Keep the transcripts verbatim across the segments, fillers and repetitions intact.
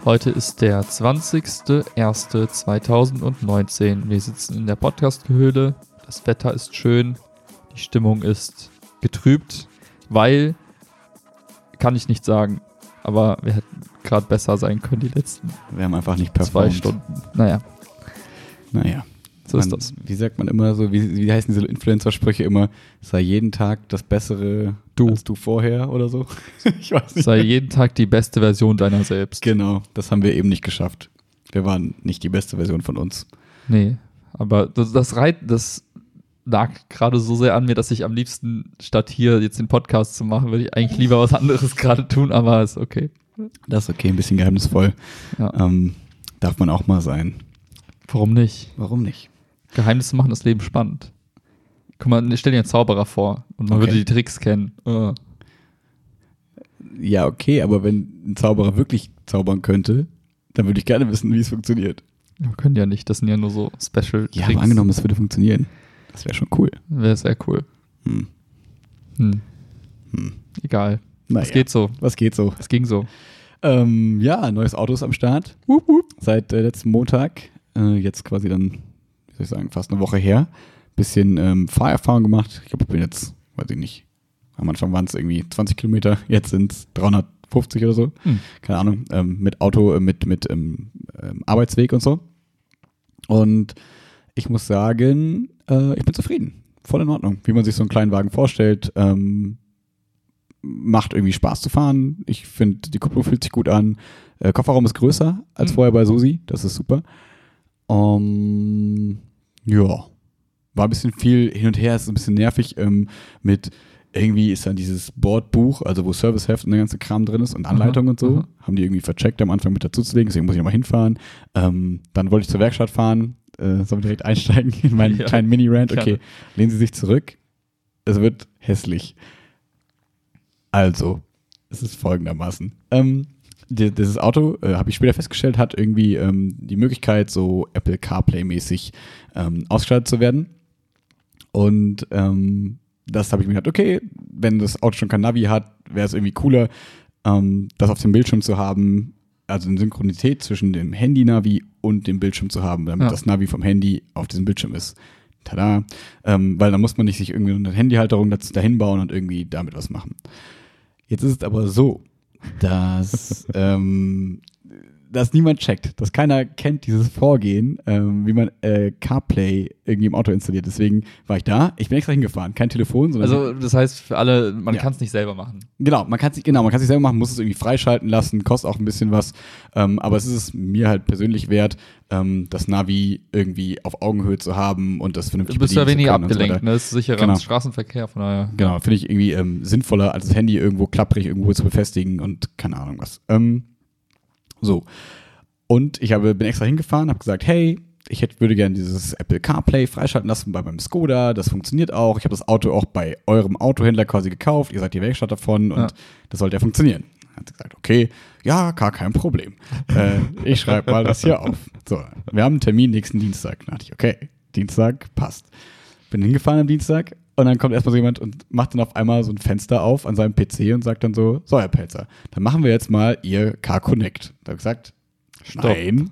Heute ist der zwanzigster erster zweitausendneunzehn. Wir sitzen in der Podcast-Gehöhle. Das Wetter ist schön. Die Stimmung ist getrübt, weil, kann ich nicht sagen, aber wir hätten gerade besser sein können die letzten Wir haben einfach nicht performt. zwei Stunden. Naja, Naja. so man, ist das. Wie sagt man immer so, wie, wie heißen diese Influencer-Sprüche immer? Sei jeden Tag das Bessere Du. als du vorher oder so? Ich weiß nicht. Sei jeden Tag die beste Version deiner selbst. Genau, das haben wir eben nicht geschafft. Wir waren nicht die beste Version von uns. Nee, aber das, das, reit, das lag gerade so sehr an mir, dass ich am liebsten, statt hier jetzt den Podcast zu machen, würde ich eigentlich lieber was anderes gerade tun, aber ist okay. Das ist okay, ein bisschen geheimnisvoll. Ja. Ähm, darf man auch mal sein. Warum nicht? Warum nicht? Geheimnisse machen das Leben spannend. Guck mal, stell dir einen Zauberer vor und man Okay. würde die Tricks kennen. Uh. Ja, okay, aber wenn ein Zauberer wirklich zaubern könnte, dann würde ich gerne wissen, wie es funktioniert. Wir können ja nicht, das sind ja nur so Special Ja, Tricks. aber angenommen, es würde funktionieren. Das wäre schon cool. Wäre sehr cool. Hm. Hm. Hm. Egal. Naja, Es geht so. Was geht so? Es ging so. Ähm, ja, ein neues Auto ist am Start. Wup, wup. Seit äh, letzten Montag. Äh, jetzt quasi dann, wie soll ich sagen, fast eine Woche her. Bisschen ähm, Fahrerfahrung gemacht. Ich glaube, ich bin jetzt, weiß ich nicht. Am Anfang waren es irgendwie zwanzig Kilometer. Jetzt sind es dreihundertfünfzig oder so. Hm. Keine Ahnung. Ähm, mit Auto, äh, mit, mit ähm, ähm, Arbeitsweg und so. Und ich muss sagen, äh, ich bin zufrieden. Voll in Ordnung. Wie man sich so einen kleinen Wagen vorstellt. Ähm, macht irgendwie Spaß zu fahren. Ich finde, die Kupplung fühlt sich gut an. Äh, Kofferraum ist größer als Mhm. vorher bei Susi. Das ist super. Um, ja. War ein bisschen viel hin und her. Ist ein bisschen nervig ähm, mit irgendwie ist dann dieses Bordbuch, also wo Serviceheft und der ganze Kram drin ist und Anleitung Aha, und so. aha. Haben die irgendwie vercheckt am Anfang mit dazuzulegen. Deswegen muss ich nochmal hinfahren. Ähm, dann wollte ich zur Werkstatt fahren. Äh, sollen wir direkt einsteigen in meinen Ja, kleinen Mini-Rant? Okay, gerne. lehnen Sie sich zurück. Es wird hässlich. Also, es ist folgendermaßen. Ähm, die, dieses Auto, äh, habe ich später festgestellt, hat irgendwie ähm, die Möglichkeit, so Apple CarPlay-mäßig ähm, ausgestattet zu werden. Und ähm, das habe ich mir gedacht, okay, wenn das Auto schon kein Navi hat, wäre es irgendwie cooler, ähm, das auf dem Bildschirm zu haben, also eine Synchronität zwischen dem Handy-Navi und dem Bildschirm zu haben, damit Ja. das Navi vom Handy auf diesem Bildschirm ist. Tada. Ähm, weil dann muss man nicht sich irgendwie eine Handyhalterung dazu- dahin bauen und irgendwie damit was machen. Jetzt ist es aber so, dass ähm, dass niemand checkt, dass keiner kennt dieses Vorgehen, ähm, wie man äh, CarPlay irgendwie im Auto installiert. Deswegen war ich da. Ich bin extra hingefahren, kein Telefon, sondern Also das heißt für alle, man Ja. kann es nicht selber machen. genau, man kann es genau, man kann es selber machen, muss es irgendwie freischalten lassen, kostet auch ein bisschen was. Ähm, aber es ist es mir halt persönlich wert, ähm, das Navi irgendwie auf Augenhöhe zu haben und das Du vernünftig bist ja bedienen zu weniger können und so abgelenkt, weiter. ne? Das ist sicherer Genau. im Straßenverkehr, von daher. Genau, finde ich irgendwie ähm, sinnvoller, als das Handy irgendwo klapprig irgendwo zu befestigen und keine Ahnung was. Ähm, so. Und ich habe, bin extra hingefahren, habe gesagt, hey, ich hätte, würde gerne dieses Apple CarPlay freischalten lassen bei meinem Skoda, das funktioniert auch. Ich habe das Auto auch bei eurem Autohändler quasi gekauft, ihr seid die Werkstatt davon und Ja. das sollte ja funktionieren. Hat sie gesagt, okay, ja, gar kein Problem. äh, ich schreibe mal das hier auf. So, wir haben einen Termin nächsten Dienstag. Da dachte ich, okay, Dienstag passt. Bin hingefahren am Dienstag und dann kommt erstmal so jemand und macht dann auf einmal so ein Fenster auf an seinem P C und sagt dann so, so Herr Pelzer, dann machen wir jetzt mal Ihr Car Connect. Da habe ich gesagt, Stopp. nein,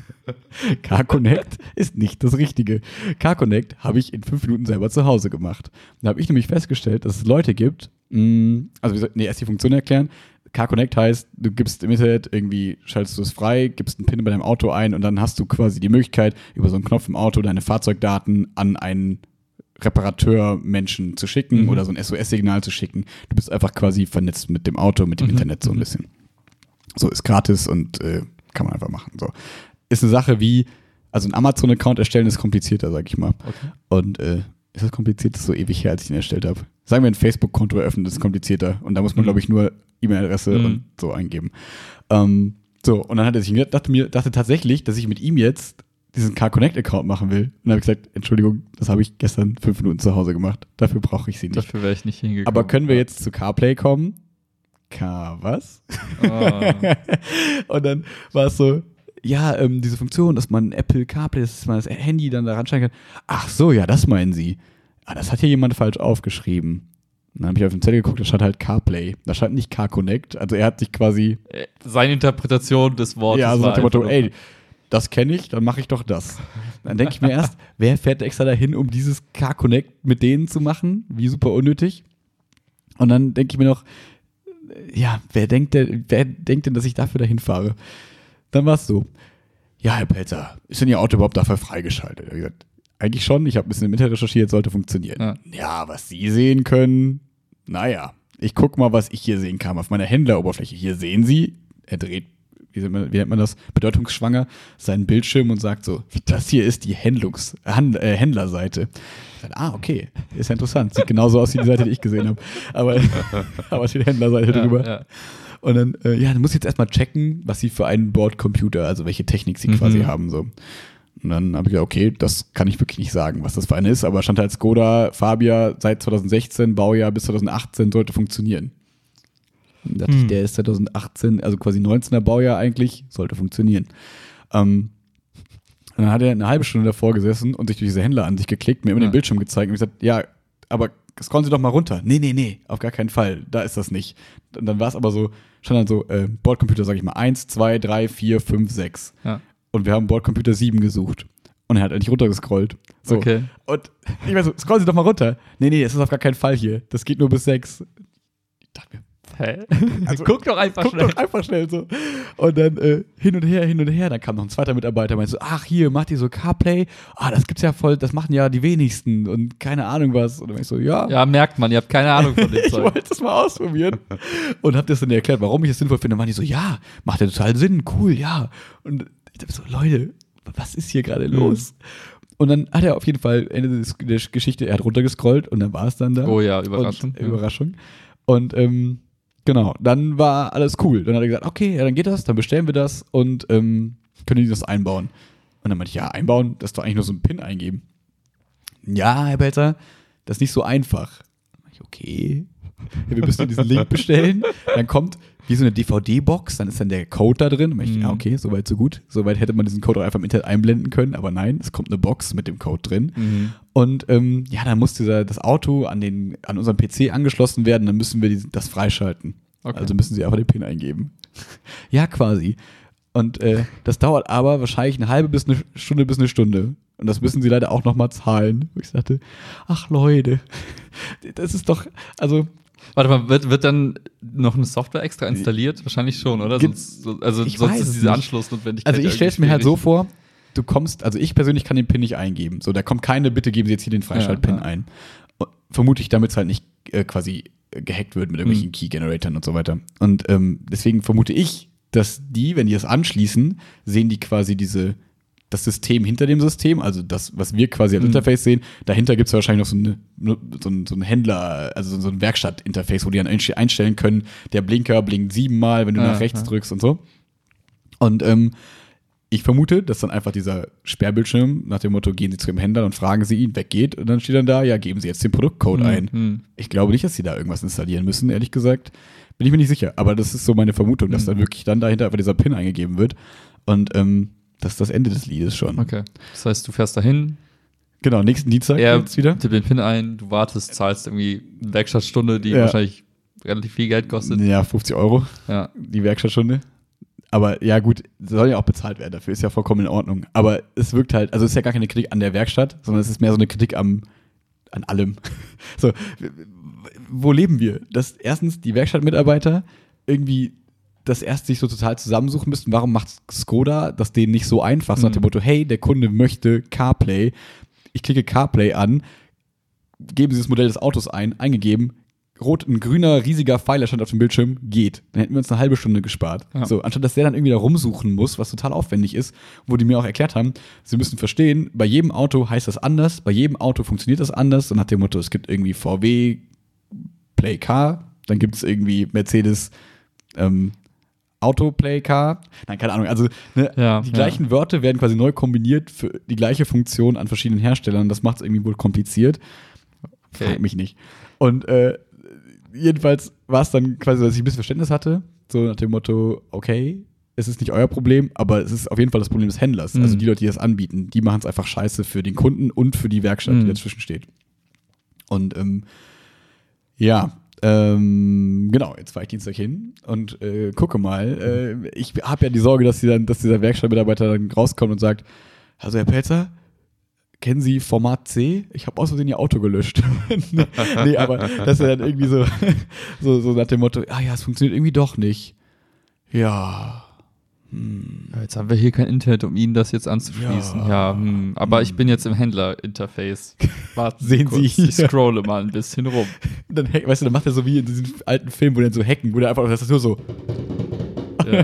Car Connect ist nicht das Richtige. Car Connect habe ich in fünf Minuten selber zu Hause gemacht. Da habe ich nämlich festgestellt, dass es Leute gibt, mh, also wir sollten nee, erst die Funktion erklären. Car Connect heißt, du gibst im Internet irgendwie, schaltest du es frei, gibst einen PIN bei deinem Auto ein und dann hast du quasi die Möglichkeit, über so einen Knopf im Auto deine Fahrzeugdaten an einen Reparateur-Menschen zu schicken Mhm. oder so ein S O S-Signal zu schicken. Du bist einfach quasi vernetzt mit dem Auto, mit dem Mhm. Internet so ein Mhm. bisschen. So, ist gratis und äh, kann man einfach machen. So. Ist eine Sache wie, also ein Amazon-Account erstellen ist komplizierter, sag ich mal. Okay. Und äh, ist das kompliziert? Das ist so ewig her, als ich ihn erstellt habe. Sagen wir, ein Facebook-Konto eröffnen, das ist komplizierter. Und da muss man, Mhm. glaube ich, nur E-Mail-Adresse Mhm. und so eingeben. Ähm, so, und dann hat er sich hingedacht, dachte mir, dachte tatsächlich, dass ich mit ihm jetzt diesen Car-Connect-Account machen will. Und dann habe ich gesagt, Entschuldigung, das habe ich gestern fünf Minuten zu Hause gemacht. Dafür brauche ich sie nicht. Dafür wäre ich nicht hingekommen. Aber können wir jetzt zu CarPlay kommen? Car was? Ah. Und dann war es so, ja, ähm, diese Funktion, dass man Apple CarPlay, dass man das Handy dann da ranstellen kann. Ach so, ja, das meinen Sie. Ah, das hat hier jemand falsch aufgeschrieben. dann habe ich auf den Zettel geguckt, da stand halt CarPlay. Da stand nicht CarConnect. Also er hat sich quasi... Seine Interpretation des Wortes ja, so war nach dem Motto, einfach- ey, das kenne ich, dann mache ich doch das. Dann denke ich mir erst, wer fährt extra dahin, um dieses CarConnect mit denen zu machen? Wie super unnötig. Und dann denke ich mir noch, ja, wer denkt denn, wer denkt denn, dass ich dafür dahin fahre? Dann war es so, ja, Herr Pelzer, ist denn Ihr Auto überhaupt dafür freigeschaltet? Ich habe gesagt, eigentlich schon, ich habe ein bisschen im Internet recherchiert, sollte funktionieren. Ja. Ja, was Sie sehen können, naja, ich gucke mal, was ich hier sehen kann auf meiner Händleroberfläche. Hier sehen Sie, er dreht, wie nennt man, wie nennt man das, bedeutungsschwanger, seinen Bildschirm und sagt so, das hier ist die Händlungs, Hand, äh, Händlerseite. Ich sag, ah, okay, ist ja interessant, sieht genauso aus wie die Seite, die ich gesehen habe. Aber, aber steht Händlerseite Ja, drüber. ja. Und dann, äh, ja, dann muss ich jetzt erstmal checken, was sie für einen Bordcomputer, also welche Technik sie Mhm. quasi haben. So. Und dann habe ich gesagt, okay, das kann ich wirklich nicht sagen, was das für eine ist, aber stand halt Skoda Fabia seit zwanzig sechzehn, Baujahr bis zwanzig achtzehn sollte funktionieren. Und dachte Hm. ich, der ist zwanzig achtzehn, also quasi neunzehner Baujahr eigentlich, sollte funktionieren. Ähm, und dann hat er eine halbe Stunde davor gesessen und sich durch diese Händleransicht geklickt, mir immer Ja. den Bildschirm gezeigt und ich gesagt, ja, aber scrollen Sie doch mal runter. Nee, nee, nee, auf gar keinen Fall, da ist das nicht. Und dann war es aber so, stand dann so, äh, Bordcomputer, sag ich mal, eins, zwei, drei, vier, fünf, sechs. Ja. Und wir haben Bordcomputer sieben gesucht. Und er hat endlich runtergescrollt. So. Okay. Und ich war so, scrollen Sie doch mal runter. Nee, nee, es ist auf gar keinen Fall hier. Das geht nur bis sechs. Ich dachte mir, Hä? Also, guck doch einfach guck schnell. doch einfach schnell so. Und dann äh, hin und her, hin und her. Dann kam noch ein zweiter Mitarbeiter, meinte so, ach hier, macht ihr so CarPlay? Ah, das gibt's ja voll, das machen ja die wenigsten und keine Ahnung was. Und dann war ich so, ja, Ja, merkt man, ihr habt keine Ahnung von dem ich Zeug. wollte das mal ausprobieren. Und hab das dann erklärt, warum ich es sinnvoll finde. Dann waren die so, ja, macht ja total Sinn, cool, ja. Und ich dachte so, Leute, was ist hier gerade los? Und dann hat er auf jeden Fall Ende des, der Geschichte, er hat runtergescrollt und dann war es dann da. Oh ja, Überraschung. Und, äh, Überraschung. Und ähm, genau, dann war alles cool. Dann hat er gesagt, okay, ja, dann geht das, dann bestellen wir das und ähm, können die das einbauen. Und dann meinte ich, ja, einbauen, das ist doch eigentlich nur so ein Pin eingeben. Ja, Herr Pelzer, das ist nicht so einfach. Dann meinte ich, okay, ja, wir müssen diesen Link bestellen. Dann kommt wie so eine D V D-Box, dann ist dann der Code da drin. Und dann meinte ich, Mhm. ja, okay, soweit so gut. Soweit hätte man diesen Code auch einfach im Internet einblenden können, aber nein, es kommt eine Box mit dem Code drin. Mhm. Und ähm, ja, dann muss dieser, das Auto an, den, an unseren P C angeschlossen werden, dann müssen wir die, das freischalten. Okay. Also müssen sie einfach den PIN eingeben. Ja, quasi. Und äh, das dauert aber wahrscheinlich eine halbe bis eine Stunde bis eine Stunde. Und das müssen sie leider auch nochmal zahlen. Wo ich sagte, ach Leute, das ist doch, also Warte mal, wird, wird dann noch eine Software extra installiert? Wahrscheinlich schon, oder? Gibt- Sonst, so- also ich sonst weiß ist es diese nicht. Anschlussnotwendigkeit. Also ich ja stelle es mir halt irgendwie so vor, du kommst, also ich persönlich kann den PIN nicht eingeben. So, da kommt keine, bitte geben Sie jetzt hier den Freischalt-PIN Ja, ja. ein. Und vermute ich, damit es halt nicht äh, quasi äh, gehackt wird mit irgendwelchen Mhm. Key-Generatoren und so weiter. Und ähm, deswegen vermute ich, dass die, wenn die das anschließen, sehen die quasi diese, das System hinter dem System, also das, was wir quasi als Mhm. Interface sehen. Dahinter gibt es wahrscheinlich noch so, eine, so, ein, so ein Händler, also so ein Werkstatt-Interface, wo die dann einst- einstellen können, der Blinker blinkt siebenmal, wenn du Ja, nach rechts ja. drückst und so. Und ähm, ich vermute, dass dann einfach dieser Sperrbildschirm nach dem Motto, gehen Sie zu Ihrem Händler und fragen Sie ihn, weggeht. Und dann steht dann da, ja, geben Sie jetzt den Produktcode Mhm. ein. Mhm. Ich glaube nicht, dass Sie da irgendwas installieren müssen, ehrlich gesagt. Bin ich mir nicht sicher. Aber das ist so meine Vermutung, dass Mhm. dann wirklich dann dahinter einfach dieser PIN eingegeben wird. Und ähm, das ist das Ende des Liedes schon. Okay. Das heißt, du fährst dahin, Genau, nächsten Dienstag er jetzt wieder. tippt den PIN ein, du wartest, zahlst irgendwie eine Werkstattstunde, die Ja. wahrscheinlich relativ viel Geld kostet. Ja, fünfzig Euro, Ja. die Werkstattstunde. Aber ja, gut, soll ja auch bezahlt werden, dafür ist ja vollkommen in Ordnung. Aber es wirkt halt, also es ist ja gar keine Kritik an der Werkstatt, sondern es ist mehr so eine Kritik am, an allem. So, w- w- wo leben wir? Dass erstens die Werkstattmitarbeiter irgendwie das erst sich so total zusammensuchen müssten. Warum macht Skoda das denen nicht so einfach? So nach dem Mhm. Motto, hey, der Kunde möchte CarPlay. Ich klicke CarPlay an, geben Sie das Modell des Autos ein, eingegeben, rot, ein grüner, riesiger Pfeiler stand auf dem Bildschirm, geht. Dann hätten wir uns eine halbe Stunde gespart. Ja. So, anstatt dass der dann irgendwie da rumsuchen muss, was total aufwendig ist, wo die mir auch erklärt haben, sie müssen verstehen, bei jedem Auto heißt das anders, bei jedem Auto funktioniert das anders und nach dem Motto, es gibt irgendwie V W Play Car, dann gibt es irgendwie Mercedes ähm, Auto Play Car, nein, keine Ahnung, also ne, Ja, die ja. gleichen Wörter werden quasi neu kombiniert für die gleiche Funktion an verschiedenen Herstellern, das macht es irgendwie wohl kompliziert. Okay. Frag mich nicht. Und äh, jedenfalls war es dann quasi, dass ich ein bisschen Verständnis hatte, so nach dem Motto, okay, es ist nicht euer Problem, aber es ist auf jeden Fall das Problem des Händlers. Mhm. Also die Leute, die das anbieten, die machen es einfach scheiße für den Kunden und für die Werkstatt, die Mhm. dazwischen steht. Und ähm, Ja, ähm, genau, jetzt fahre ich Dienstag hin und äh, gucke mal. Äh, ich habe ja die Sorge, dass, die dann, dass dieser Werkstattmitarbeiter dann rauskommt und sagt, also Herr Pelzer, kennen Sie Format C? Ich habe aus Versehen Ihr Auto gelöscht. Nee, aber dass er dann irgendwie so, so, so nach dem Motto, ah ja, es funktioniert irgendwie doch nicht. Ja. Hm. Jetzt haben wir hier kein Internet, um Ihnen das jetzt anzuschließen. Ja, ja hm. aber hm. ich bin jetzt im Händler-Interface. Warten Sehen kurz. Sie. Ich scrolle mal ein bisschen rum. Dann, weißt du, dann macht er so wie in diesen alten Filmen, wo dann so hacken, wo der einfach, das ist nur so. Ja.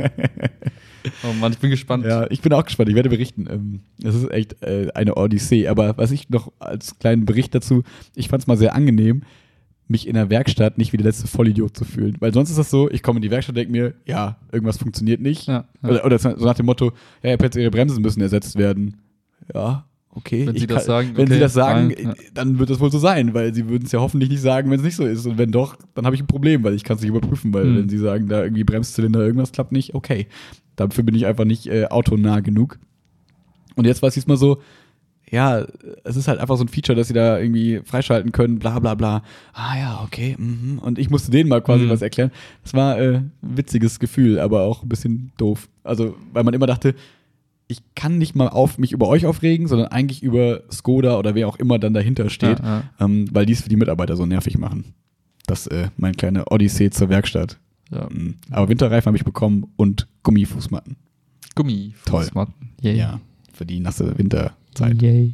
Oh Mann, ich bin gespannt. Ja, ich bin auch gespannt. Ich werde berichten. Das ist echt eine Odyssee. Aber was ich noch als kleinen Bericht dazu, ich fand es mal sehr angenehm, mich in der Werkstatt nicht wie der letzte Vollidiot zu fühlen. Weil sonst ist das so, ich komme in die Werkstatt und denke mir, ja, irgendwas funktioniert nicht. Ja, ja. Oder, oder so nach dem Motto, ja, Herr Petz, Ihre Bremsen müssen ersetzt werden. Ja, okay. Wenn Sie kann, das sagen, wenn okay, Sie das sagen, fein, ja. dann wird das wohl so sein, weil Sie würden es ja hoffentlich nicht sagen, wenn es nicht so ist. Und wenn doch, dann habe ich ein Problem, weil ich kann es nicht überprüfen, weil hm. wenn Sie sagen, da irgendwie Bremszylinder, irgendwas klappt nicht, okay. Dafür bin ich einfach nicht äh, autonah genug. Und jetzt war es diesmal so, ja, es ist halt einfach so ein Feature, dass sie da irgendwie freischalten können, bla bla bla. Ah ja, okay. Mhm. Und ich musste denen mal quasi mhm. was erklären. Das war äh, ein witziges Gefühl, aber auch ein bisschen doof. Also, weil man immer dachte, ich kann nicht mal auf mich über euch aufregen, sondern eigentlich über Skoda oder wer auch immer dann dahinter steht, ja, ja. Ähm, weil die es für die Mitarbeiter so nervig machen. Das ist äh, meine kleine Odyssee zur Werkstatt. Ja. Aber Winterreifen habe ich bekommen und Gummifußmatten. Gummifußmatten. Yay. Ja, für die nasse Winterzeit. Yay.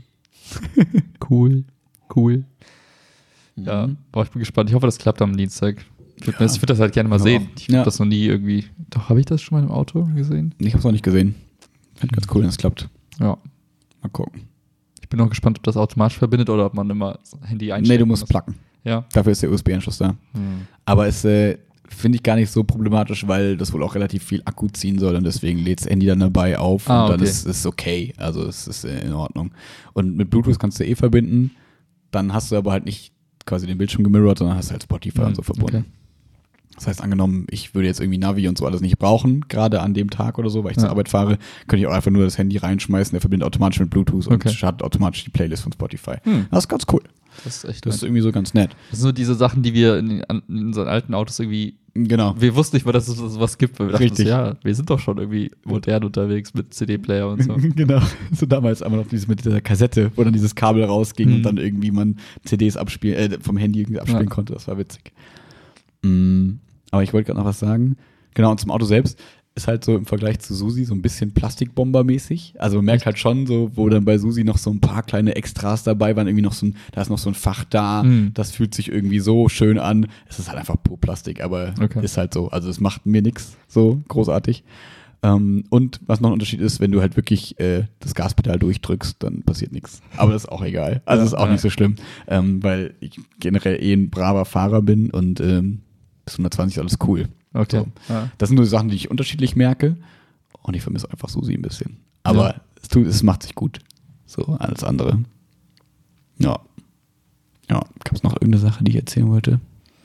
Cool. Cool. Mhm. Ja, boah, ich bin gespannt. Ich hoffe, das klappt am Dienstag. Ich würde ja. würd das halt gerne mal ja. sehen. Ich habe ja. das noch nie irgendwie. Doch, habe ich das schon mal im Auto gesehen? Ich habe es noch nicht gesehen. Finde ganz cool, wenn es klappt. Ja. Mal gucken. Ich bin noch gespannt, ob das automatisch verbindet oder ob man immer das Handy einstellt. Nee, du musst placken. Ja. Dafür ist der U S B-Anschluss da. Hm. Aber es äh, finde ich gar nicht so problematisch, weil das wohl auch relativ viel Akku ziehen soll und deswegen lädt das Handy dann dabei auf ah, und dann okay. ist es okay. Also es ist äh, in Ordnung. Und mit Bluetooth kannst du eh verbinden, dann hast du aber halt nicht quasi den Bildschirm gemirrort, sondern hast halt Spotify hm. und so verbunden. Okay. Das heißt, angenommen, ich würde jetzt irgendwie Navi und so alles nicht brauchen, gerade an dem Tag oder so, weil ich ja. zur Arbeit fahre, könnte ich auch einfach nur das Handy reinschmeißen, der verbindet automatisch mit Bluetooth und okay. startet automatisch die Playlist von Spotify. Hm. Das ist ganz cool. Das ist echt Das ist irgendwie so ganz nett. Das sind so diese Sachen, die wir in, in unseren alten Autos irgendwie, genau. wir wussten nicht mal, dass es sowas gibt, weil wir dachten, Richtig. ja, wir sind doch schon irgendwie modern unterwegs mit C D-Player und so. Genau, so damals einmal noch dieses mit dieser Kassette, wo dann dieses Kabel rausging hm. und dann irgendwie man C Ds abspielen, äh, vom Handy irgendwie abspielen ja. konnte, das war witzig. Mm. Aber ich wollte gerade noch was sagen. Genau, und zum Auto selbst ist halt so im Vergleich zu Susi so ein bisschen Plastikbombermäßig. Also man merkt halt schon so, wo dann bei Susi noch so ein paar kleine Extras dabei waren, irgendwie noch so ein, da ist noch so ein Fach da, mhm. das fühlt sich irgendwie so schön an. Es ist halt einfach pur Plastik, aber okay. ist halt so. Also es macht mir nichts so großartig. Ähm, und was noch ein Unterschied ist, wenn du halt wirklich äh, das Gaspedal durchdrückst, dann passiert nichts. Aber das ist auch egal. Also ja, ist auch ja. nicht so schlimm, ähm, weil ich generell eh ein braver Fahrer bin und ähm, bis hundertzwanzig ist alles cool. Okay. So. Ja. Das sind nur Sachen, die ich unterschiedlich merke. Und ich vermisse einfach Susi ein bisschen. Aber ja. es, tut, es macht sich gut. So, alles andere. Ja. Ja. Gab es noch irgendeine Sache, die ich erzählen wollte?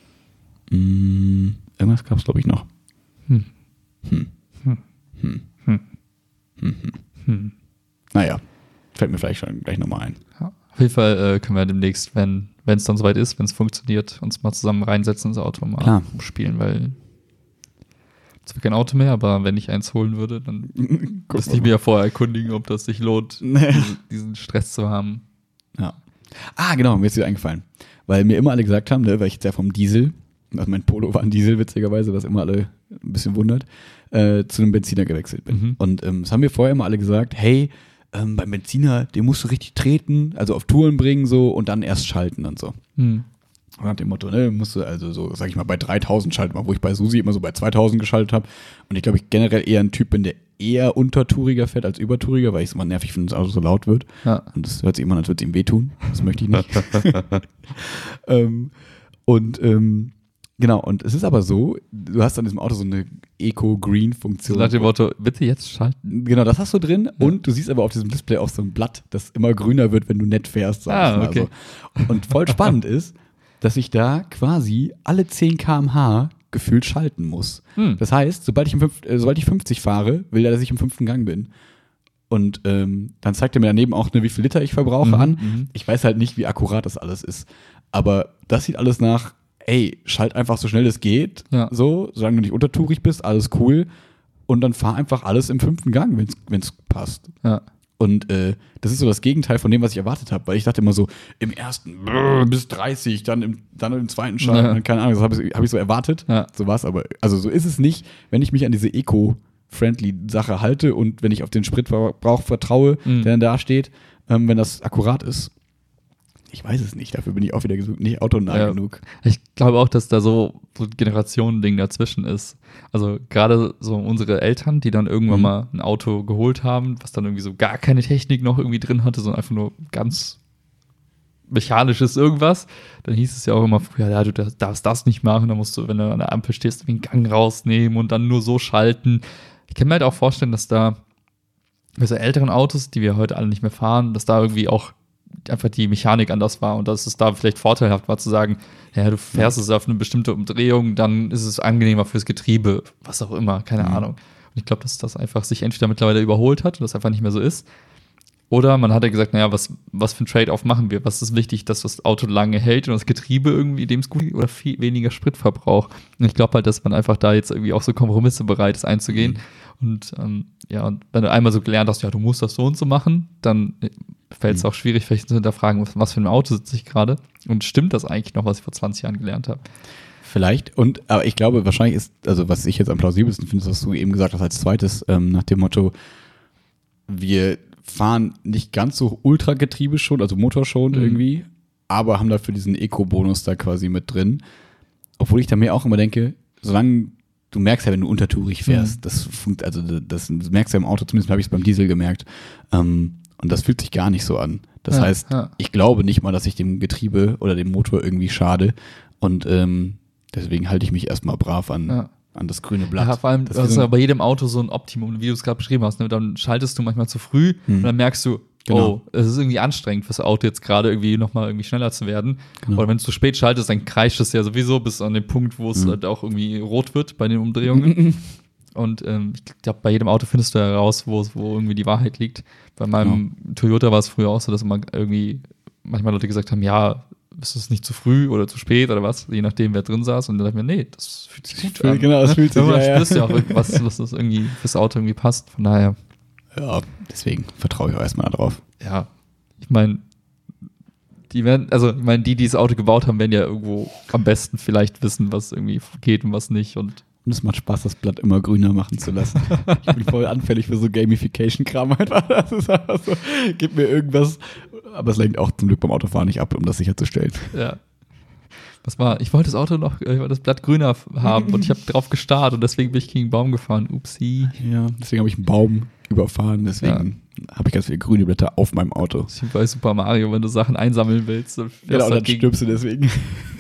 Hm, irgendwas gab es, glaube ich, noch. Hm. Hm. Hm. Hm. Hm. Hm. Hm. Naja. Fällt mir vielleicht schon gleich nochmal ein. Ja. Auf jeden Fall äh, können wir demnächst, wenn wenn es dann soweit ist, wenn es funktioniert, uns mal zusammen reinsetzen ins Auto mal Klar. spielen, weil zwar kein Auto mehr, aber wenn ich eins holen würde, dann müsste ich mir ja vorher erkundigen, ob das sich lohnt, diesen, diesen Stress zu haben. Ja. Ah, genau, mir ist wieder eingefallen. Weil mir immer alle gesagt haben, ne, weil ich jetzt ja vom Diesel, also mein Polo war ein Diesel, witzigerweise, was immer alle ein bisschen wundert, äh, zu einem Benziner gewechselt bin. Mhm. Und ähm, das haben mir vorher immer alle gesagt, hey, ähm, beim Benziner, den musst du richtig treten, also auf Touren bringen so und dann erst schalten und so. Mhm. Nach dem Motto, ne, musst du also so, sag ich mal, bei dreitausend schalten, wo ich bei Susi immer so bei zweitausend geschaltet habe. Und ich glaube, ich generell eher ein Typ bin, der eher untertouriger fährt als übertouriger, weil ich es immer nervig finde, wenn das Auto so laut wird. Ja. Und das hört sich immer an, als würde es ihm wehtun. Das möchte ich nicht. ähm, und ähm, genau, und es ist aber so, du hast an diesem Auto so eine Eco-Green-Funktion. So nach dem Motto, bitte jetzt schalten. Genau, das hast du drin. Ja. Und du siehst aber auf diesem Display auch so ein Blatt, das immer grüner wird, wenn du nett fährst. Sag ah, okay. Also. Und voll spannend ist, dass ich da quasi alle zehn Kilometer pro Stunde gefühlt schalten muss. Hm. Das heißt, sobald ich, im fünf, äh, sobald ich fünfzig fahre, will er, dass ich im fünften Gang bin. Und ähm, dann zeigt er mir daneben auch, ne, wie viel Liter ich verbrauche mhm, an. Mhm. Ich weiß halt nicht, wie akkurat das alles ist. Aber das sieht alles nach, ey, schalt einfach so schnell es geht, Ja. so, solange du nicht untertourig bist, alles cool. Und dann fahr einfach alles im fünften Gang, wenn es passt. Ja. Und äh, das ist so das Gegenteil von dem, was ich erwartet habe, weil ich dachte immer so, im ersten brrr, bis dreißig, dann im, dann im zweiten Schalt, Ja. und keine Ahnung, das habe ich, hab ich so erwartet. Ja. So war es aber, also so ist es nicht, wenn ich mich an diese Eco-Friendly-Sache halte und wenn ich auf den Spritverbrauch vertraue, Mhm. der dann da steht, ähm, wenn das akkurat ist. Ich weiß es nicht, dafür bin ich auch wieder gesucht, nicht autonah Ja. genug. Ich glaube auch, dass da so, so ein Generationending dazwischen ist. Also gerade so unsere Eltern, die dann irgendwann Mhm. mal ein Auto geholt haben, was dann irgendwie so gar keine Technik noch irgendwie drin hatte, sondern einfach nur ganz mechanisches irgendwas. Dann hieß es ja auch immer früher, ja, du darfst das nicht machen, dann musst du, wenn du an der Ampel stehst, den Gang rausnehmen und dann nur so schalten. Ich kann mir halt auch vorstellen, dass da bei so älteren Autos, die wir heute alle nicht mehr fahren, dass da irgendwie auch einfach die Mechanik anders war und dass es da vielleicht vorteilhaft war zu sagen, ja, du fährst es auf eine bestimmte Umdrehung, dann ist es angenehmer fürs Getriebe, was auch immer, keine Mhm. Ahnung. Und ich glaube, dass das einfach sich entweder mittlerweile überholt hat und das einfach nicht mehr so ist. Oder man hat ja gesagt, naja, was, was für ein Trade-off machen wir? Was ist wichtig, dass das Auto lange hält und das Getriebe irgendwie dem es gut geht oder viel weniger Spritverbrauch? Und ich glaube halt, dass man einfach da jetzt irgendwie auch so Kompromisse bereit ist einzugehen. Mhm. Und ähm, ja, und wenn du einmal so gelernt hast, ja, du musst das so und so machen, dann fällt es Mhm. auch schwierig, vielleicht zu hinterfragen, was, was für ein Auto sitze ich gerade und stimmt das eigentlich noch, was ich vor zwanzig Jahren gelernt habe? Vielleicht, und aber ich glaube, wahrscheinlich ist, also was ich jetzt am plausibelsten finde, ist, was du eben gesagt hast als zweites, ähm, nach dem Motto, wir fahren nicht ganz so Ultragetriebe schon, also Motorschon Mhm. irgendwie, aber haben dafür diesen Eco-Bonus da quasi mit drin. Obwohl ich da mir auch immer denke, solange du merkst ja, wenn du untertourig fährst, Mhm. das das funkt, also das, das merkst du ja im Auto, zumindest habe ich es beim Diesel gemerkt. Ähm, und das fühlt sich gar nicht so an. Das Ja, heißt, ja. ich glaube nicht mal, dass ich dem Getriebe oder dem Motor irgendwie schade. Und ähm, deswegen halte ich mich erstmal brav an, Ja. an das grüne Blatt. Ja, vor allem, das das ist ist so ja ein- bei jedem Auto so ein Optimum, wie du es gerade beschrieben hast. Ne? Dann schaltest du manchmal zu früh Hm. und dann merkst du, Genau. oh, es ist irgendwie anstrengend fürs Auto jetzt gerade irgendwie nochmal irgendwie schneller zu werden. Genau. Oder wenn du zu spät schaltest, dann kreischt es ja sowieso bis an den Punkt, wo es Hm. halt auch irgendwie rot wird bei den Umdrehungen. Und ähm, ich glaube, bei jedem Auto findest du heraus, wo, wo irgendwie die Wahrheit liegt. Bei meinem Toyota war es früher auch so, dass immer irgendwie manchmal Leute gesagt haben, ja, ist es nicht zu früh oder zu spät oder was, je nachdem, wer drin saß. Und dann dachte ich mir, nee, das fühlt sich gut Fühl- an. genau, das fühlt sich, Man ja, ja. spürst ja auch, was, was das irgendwie fürs Auto irgendwie passt. Von daher, Ja, deswegen vertraue ich auch erstmal darauf. ja, ich meine, die werden, also ich meine, die, die das Auto gebaut haben, werden ja irgendwo am besten vielleicht wissen, was irgendwie geht und was nicht. Und Und es macht Spaß, das Blatt immer grüner machen zu lassen. Ich bin voll anfällig für so Gamification-Kram einfach. Das ist einfach so, gib mir irgendwas. Aber es lenkt auch zum Glück beim Autofahren nicht ab, um das sicherzustellen. ja. Was war? Ich wollte das Auto noch, ich wollte das Blatt grüner f- haben und ich habe drauf gestarrt und deswegen bin ich gegen einen Baum gefahren. Upsi. Ja, deswegen habe ich einen Baum überfahren. Deswegen habe ich ganz viele grüne Blätter auf meinem Auto. Das ist wie bei Super Mario, wenn du Sachen einsammeln willst. Dann fährst Genau, du dann halt gegen- stirbst du deswegen.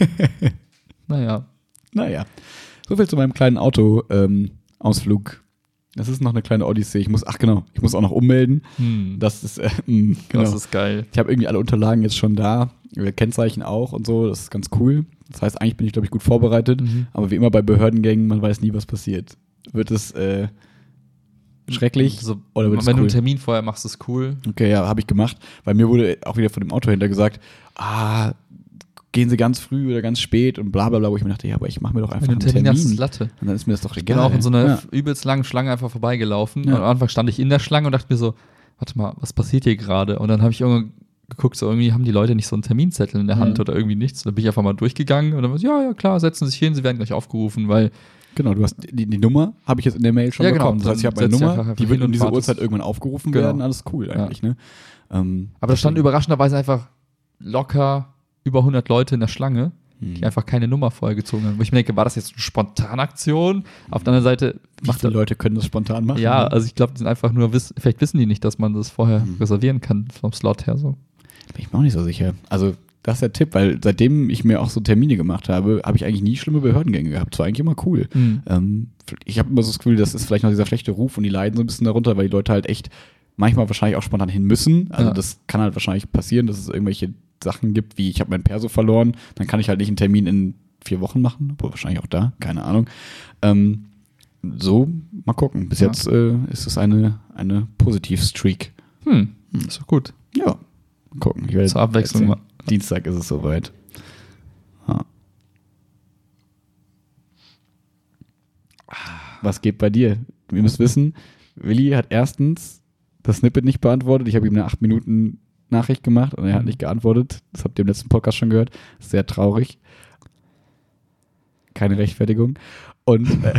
Naja. Naja. Soviel zu meinem kleinen Auto-Ausflug. das ist noch eine kleine Odyssee. Ich muss, ach genau, ich muss auch noch ummelden. Hm. Das ist, äh, mh, genau. Das ist geil. Ich habe irgendwie alle Unterlagen jetzt schon da, äh, Kennzeichen auch und so, das ist ganz cool. Das heißt, eigentlich bin ich, glaube ich, gut vorbereitet, Mhm. aber wie immer bei Behördengängen, man weiß nie, was passiert. Wird es äh, schrecklich So, oder wird es wenn du cool? einen Termin vorher machst, ist cool. Okay, ja, habe ich gemacht, weil mir wurde auch wieder von dem Autohändler gesagt, ah, gehen Sie ganz früh oder ganz spät und bla bla bla, wo ich mir dachte, ja, aber ich mache mir doch einfach Wenn einen du einen Termin, Termin. hast, ist es Latte. Und dann ist mir das doch Ich bin egal. auch in so einer ja. übelst langen Schlange einfach vorbeigelaufen. Ja. Und am Anfang stand ich in der Schlange und dachte mir so, warte mal, was passiert hier gerade? Und dann habe ich irgendwann geguckt, so irgendwie haben die Leute nicht so einen Terminzettel in der Hand Mhm. oder irgendwie nichts. Da bin ich einfach mal durchgegangen und dann war so, ja, ja, klar, setzen Sie sich hin, Sie werden gleich aufgerufen, weil Genau, du hast die, die Nummer, habe ich jetzt in der Mail schon Ja, genau. bekommen. Das heißt, ich habe eine Dann setzt ihr Nummer, einfach die wird hin um und diese wartest. Uhrzeit irgendwann aufgerufen Genau. werden. Alles cool eigentlich, ne? Ähm, aber da standen deswegen- überraschenderweise einfach locker über hundert Leute in der Schlange, die Hm. einfach keine Nummer vorher gezogen haben. Wo ich mir denke, war das jetzt eine Spontanaktion? Auf der anderen Seite Wie macht viele Leute können das spontan machen? Ja, ne? also ich glaube, die sind einfach nur, wiss, vielleicht wissen die nicht, dass man das vorher Mhm. reservieren kann vom Slot her so. Bin ich mir auch nicht so sicher. Also, das ist der Tipp, weil seitdem ich mir auch so Termine gemacht habe, habe ich eigentlich nie schlimme Behördengänge gehabt. Das war eigentlich immer cool. Mhm. Ähm, ich habe immer so das Gefühl, das ist vielleicht noch dieser schlechte Ruf und die leiden so ein bisschen darunter, weil die Leute halt echt manchmal wahrscheinlich auch spontan hin müssen. Also Ja. das kann halt wahrscheinlich passieren, dass es irgendwelche Sachen gibt, wie ich habe mein Perso verloren, dann kann ich halt nicht einen Termin in vier Wochen machen, obwohl wahrscheinlich auch da, keine Ahnung. Ähm, so, mal gucken. Bis Ja. jetzt äh, ist es eine, eine Positiv-Streak. Hm, ist doch gut. Ja, mal gucken. Ich werde Zur Abwechslung erzählen. mal. Dienstag ist es soweit. Was geht bei dir? Ihr müsst wissen, Willi hat erstens das Snippet nicht beantwortet. Ich habe ihm eine acht Minuten Nachricht gemacht und er hat nicht geantwortet. Das habt ihr im letzten Podcast schon gehört. Sehr traurig. Keine Rechtfertigung. Und, äh,